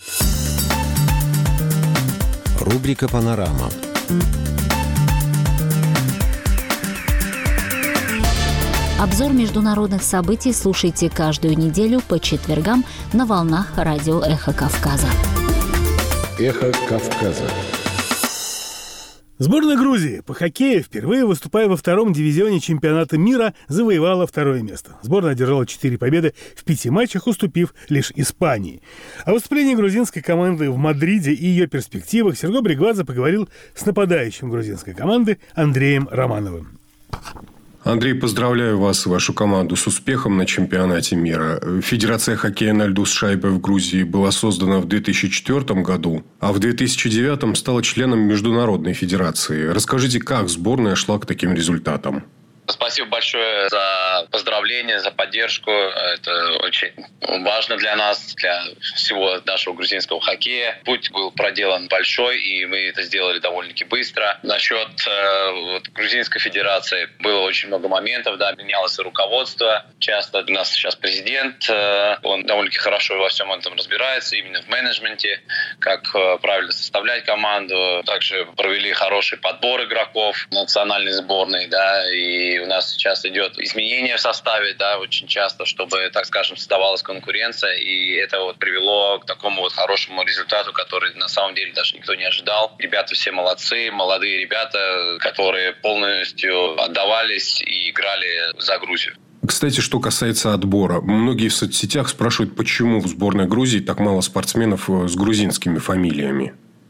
Рубрика «Панорама». Обзор международных событий слушайте каждую неделю по четвергам на волнах радио «Эхо Кавказа». «Эхо Кавказа». Сборная Грузии по хоккею, впервые выступая во втором дивизионе чемпионата мира, завоевала второе место. Сборная одержала четыре победы в пяти матчах, уступив лишь Испании. О выступлении грузинской команды в Мадриде и ее перспективах Серго Бригвадзе поговорил с нападающим грузинской команды Андреем Романовым. Андрей, поздравляю вас и вашу команду с успехом на чемпионате мира. Федерация хоккея на льду с шайбой в Грузии была создана в две тысячи четвёртом году, а в две тысячи девятом стала членом Международной федерации. Расскажите, как сборная шла к таким результатам? Спасибо большое за поздравления, за поддержку. Это очень важно для нас, для всего нашего грузинского хоккея. Путь был проделан большой, и мы это сделали довольно-таки быстро. Насчет э, вот, Грузинской федерации было очень много моментов, да, менялось руководство. Часто у нас сейчас президент, э, он довольно-таки хорошо во всем этом разбирается, именно в менеджменте, как э, правильно составлять команду. Также провели хороший подбор игроков национальной сборной, да, и у нас сейчас идет изменение в составе, да, очень часто, чтобы, так скажем, создавалась конкуренция, и это вот привело к такому вот хорошему результату, который на самом деле даже никто не ожидал. Ребята все молодцы, молодые ребята, которые полностью отдавались и играли за Грузию. Кстати, что касается отбора. Многие в соцсетях спрашивают, почему в сборной Грузии так мало спортсменов с грузинскими фамилиями.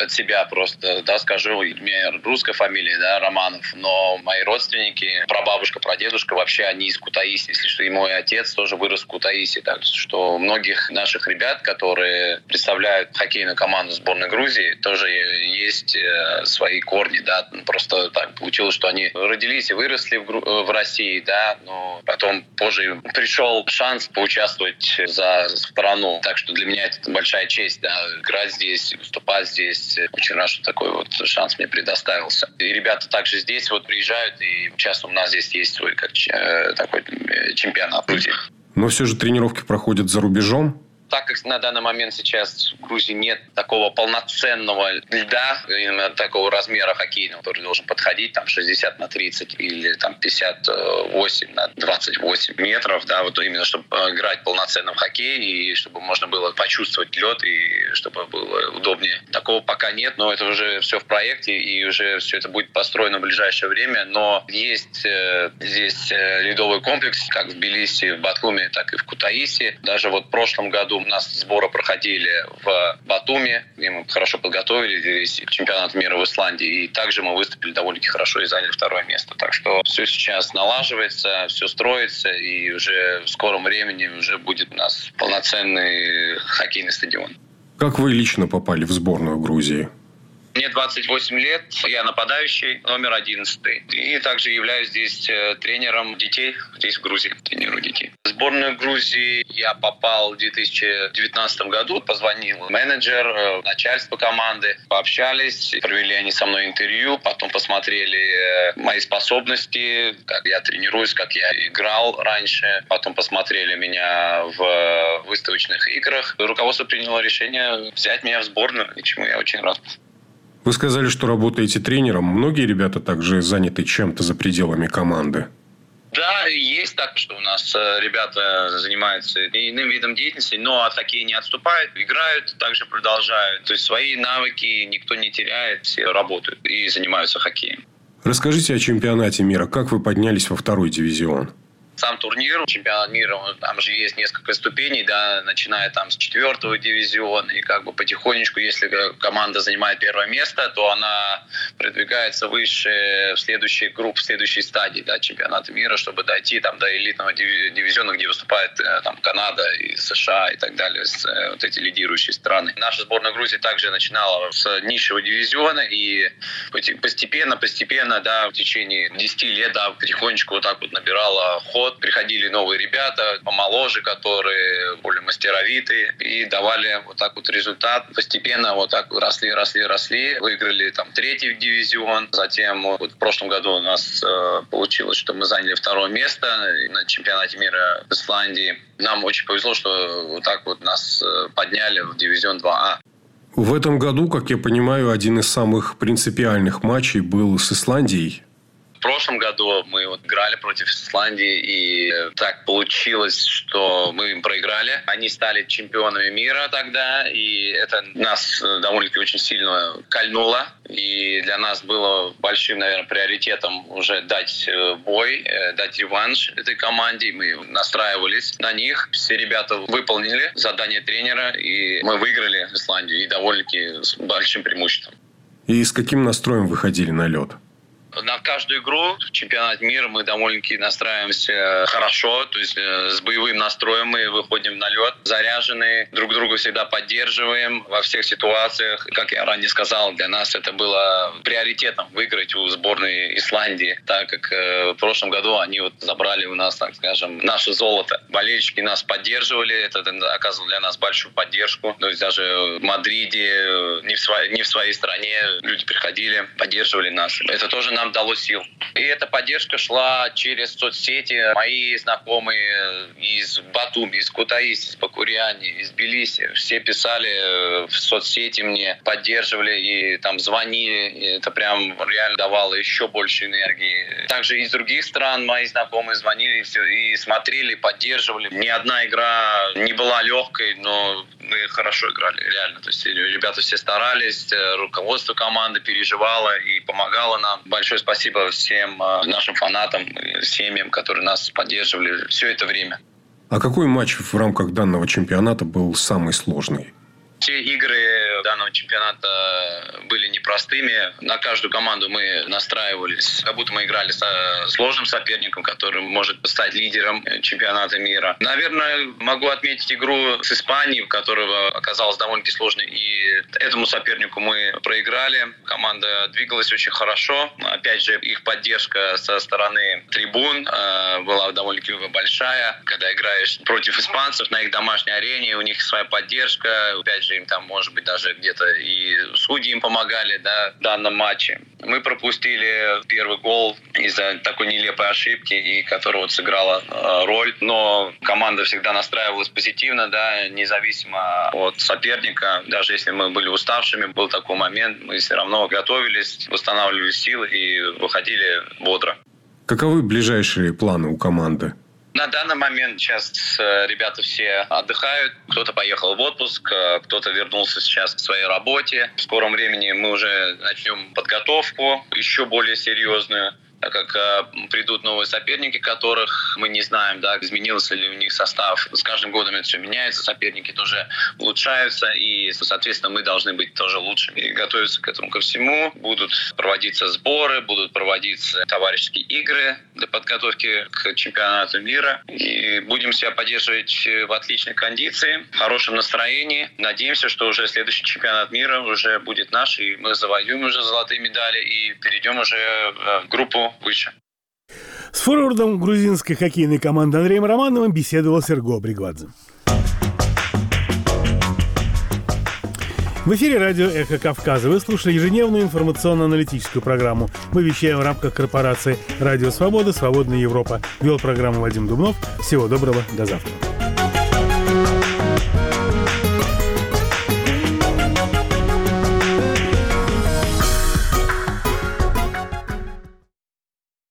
от себя просто, да, скажу, у меня русская фамилия, да, Романов, но мои родственники, прабабушка, прадедушка, вообще они из Кутаиси, если что, и мой отец тоже вырос в Кутаиси, так что у многих наших ребят, которые представляют хоккейную команду сборной Грузии, тоже есть свои корни, да, просто так получилось, что они родились и выросли в, Гру- в России, да, но потом позже пришел шанс поучаствовать за страну, так что для меня это большая честь, да, играть здесь, выступать здесь. Очень рад, что такой вот шанс мне предоставился. И ребята также здесь вот приезжают и участвуют. У нас здесь есть свой как, такой чемпионат Грузии. Но все же тренировки проходят за рубежом. Так как на данный момент сейчас в Грузии нет такого полноценного льда, именно такого размера хоккейного, который должен подходить там шестьдесят на тридцать или там пятьдесят восемь на двадцать восемь метров, да, вот именно чтобы играть полноценно в хоккей и чтобы можно было почувствовать лед и чтобы было удобнее. Такого пока нет, но это уже все в проекте и уже все это будет построено в ближайшее время. Но есть э, здесь э, ледовый комплекс, как в Тбилиси, в Батуми, так и в Кутаиси. Даже вот в прошлом году у нас сборы проходили в Батуми, и мы хорошо подготовились к чемпионату мира в Исландии, и также мы выступили довольно-таки хорошо и заняли второе место. Так что все сейчас налаживается, все строится, и уже в скором времени уже будет у нас полноценный хоккейный стадион. Как вы лично попали в сборную Грузии? Мне двадцать восемь лет, я нападающий, номер одиннадцатый. И также являюсь здесь тренером детей, здесь в Грузии, тренирую детей. В сборную Грузии я попал в две тысячи девятнадцатом году, позвонил менеджер, начальство команды, пообщались, провели они со мной интервью, потом посмотрели мои способности, как я тренируюсь, как я играл раньше, потом посмотрели меня в выставочных играх. Руководство приняло решение взять меня в сборную, и чему я очень рад. Вы сказали, что работаете тренером. Многие ребята также заняты чем-то за пределами команды. Да, есть так, что у нас ребята занимаются иным видом деятельности, но от хоккея не отступают, играют, также продолжают. То есть свои навыки никто не теряет, все работают и занимаются хоккеем. Расскажите о чемпионате мира. Как вы поднялись во второй дивизион? Сам турнир, чемпионат мира, там же есть несколько ступеней, да, начиная там с четвертого дивизиона, и как бы потихонечку, если команда занимает первое место, то она продвигается выше в следующей группе, в следующей стадии, да, чемпионата мира, чтобы дойти там до элитного дивизиона, где выступает там Канада и США и так далее, с, вот эти лидирующие страны. Наша сборная Грузии также начинала с низшего дивизиона, и постепенно, постепенно, да, в течение десяти лет, да, потихонечку вот так вот набирала ход. Приходили новые ребята, помоложе, которые более мастеровитые, и давали вот так вот результат. Постепенно вот так росли, росли, росли. Выиграли там третий дивизион. Затем вот в прошлом году у нас э, получилось, что мы заняли второе место на чемпионате мира в Исландии. Нам очень повезло, что вот так вот нас подняли в дивизион два А. В этом году, как я понимаю, один из самых принципиальных матчей был с Исландией. В прошлом году мы вот играли против Исландии, и так получилось, что мы им проиграли. Они стали чемпионами мира тогда, и это нас довольно-таки очень сильно кольнуло. И для нас было большим, наверное, приоритетом уже дать бой, дать реванш этой команде. Мы настраивались на них. Все ребята выполнили задание тренера, и мы выиграли Исландию, и довольно-таки с большим преимуществом. И с каким настроем выходили на лед? На каждую игру в чемпионат мира мы довольно-таки настраиваемся хорошо, то есть с боевым настроем мы выходим на лед, заряженные, друг друга всегда поддерживаем во всех ситуациях. Как я ранее сказал, для нас это было приоритетом выиграть у сборной Исландии, так как в прошлом году они вот забрали у нас, так скажем, наше золото. Болельщики нас поддерживали, это оказывало для нас большую поддержку. То есть даже в Мадриде, не в своей, не в своей стране люди приходили, поддерживали нас. Это тоже нам дало сил. И эта поддержка шла через соцсети. Мои знакомые из Батуми, из Кутаиси, из Бакуряни, из Тбилиси, все писали в соцсети мне, поддерживали и там звонили. И это прям реально давало еще больше энергии. Также из других стран мои знакомые звонили и, все, и смотрели, поддерживали. Ни одна игра не была легкой, но мы хорошо играли, реально. То есть ребята все старались, руководство команды переживало и помогало нам. Большое спасибо всем нашим фанатам, семьям, которые нас поддерживали все это время. А какой матч в рамках данного чемпионата был самый сложный? Все игры данного чемпионата были непростыми. На каждую команду мы настраивались, как будто мы играли со сложным соперником, который может стать лидером чемпионата мира. Наверное, могу отметить игру с Испанией, которая оказалась довольно-таки сложной. И этому сопернику мы проиграли. Команда двигалась очень хорошо. Опять же, их поддержка со стороны трибун была довольно-таки большая. Когда играешь против испанцев на их домашней арене, у них своя поддержка. Опять же, им там, может быть, даже где-то и судьи им помогали, да, в данном матче. Мы пропустили первый гол из-за такой нелепой ошибки, и которая вот сыграла э, роль. Но команда всегда настраивалась позитивно, да, независимо от соперника. Даже если мы были уставшими, был такой момент, мы все равно готовились, восстанавливали силы и выходили бодро. Каковы ближайшие планы у команды? На данный момент сейчас ребята все отдыхают. Кто-то поехал в отпуск, кто-то вернулся сейчас к своей работе. В скором времени мы уже начнем подготовку еще более серьезную, так как э, придут новые соперники, которых мы не знаем, да, изменился ли у них состав. С каждым годом это все меняется, соперники тоже улучшаются, и, соответственно, мы должны быть тоже лучшими и готовиться к этому ко всему. Будут проводиться сборы, будут проводиться товарищеские игры для подготовки к чемпионату мира. И будем себя поддерживать в отличной кондиции, в хорошем настроении. Надеемся, что уже следующий чемпионат мира уже будет наш, и мы завоюем уже золотые медали и перейдем уже в группу выше. С форвардом грузинской хоккейной команды Андреем Романовым беседовал Серго Бригвадзе. В эфире радио «Эхо Кавказа». Вы слушали ежедневную информационно-аналитическую программу. Мы вещаем в рамках корпорации «Радио Свобода. Свободная Европа». Вел программу Вадим Дубнов. Всего доброго. До завтра.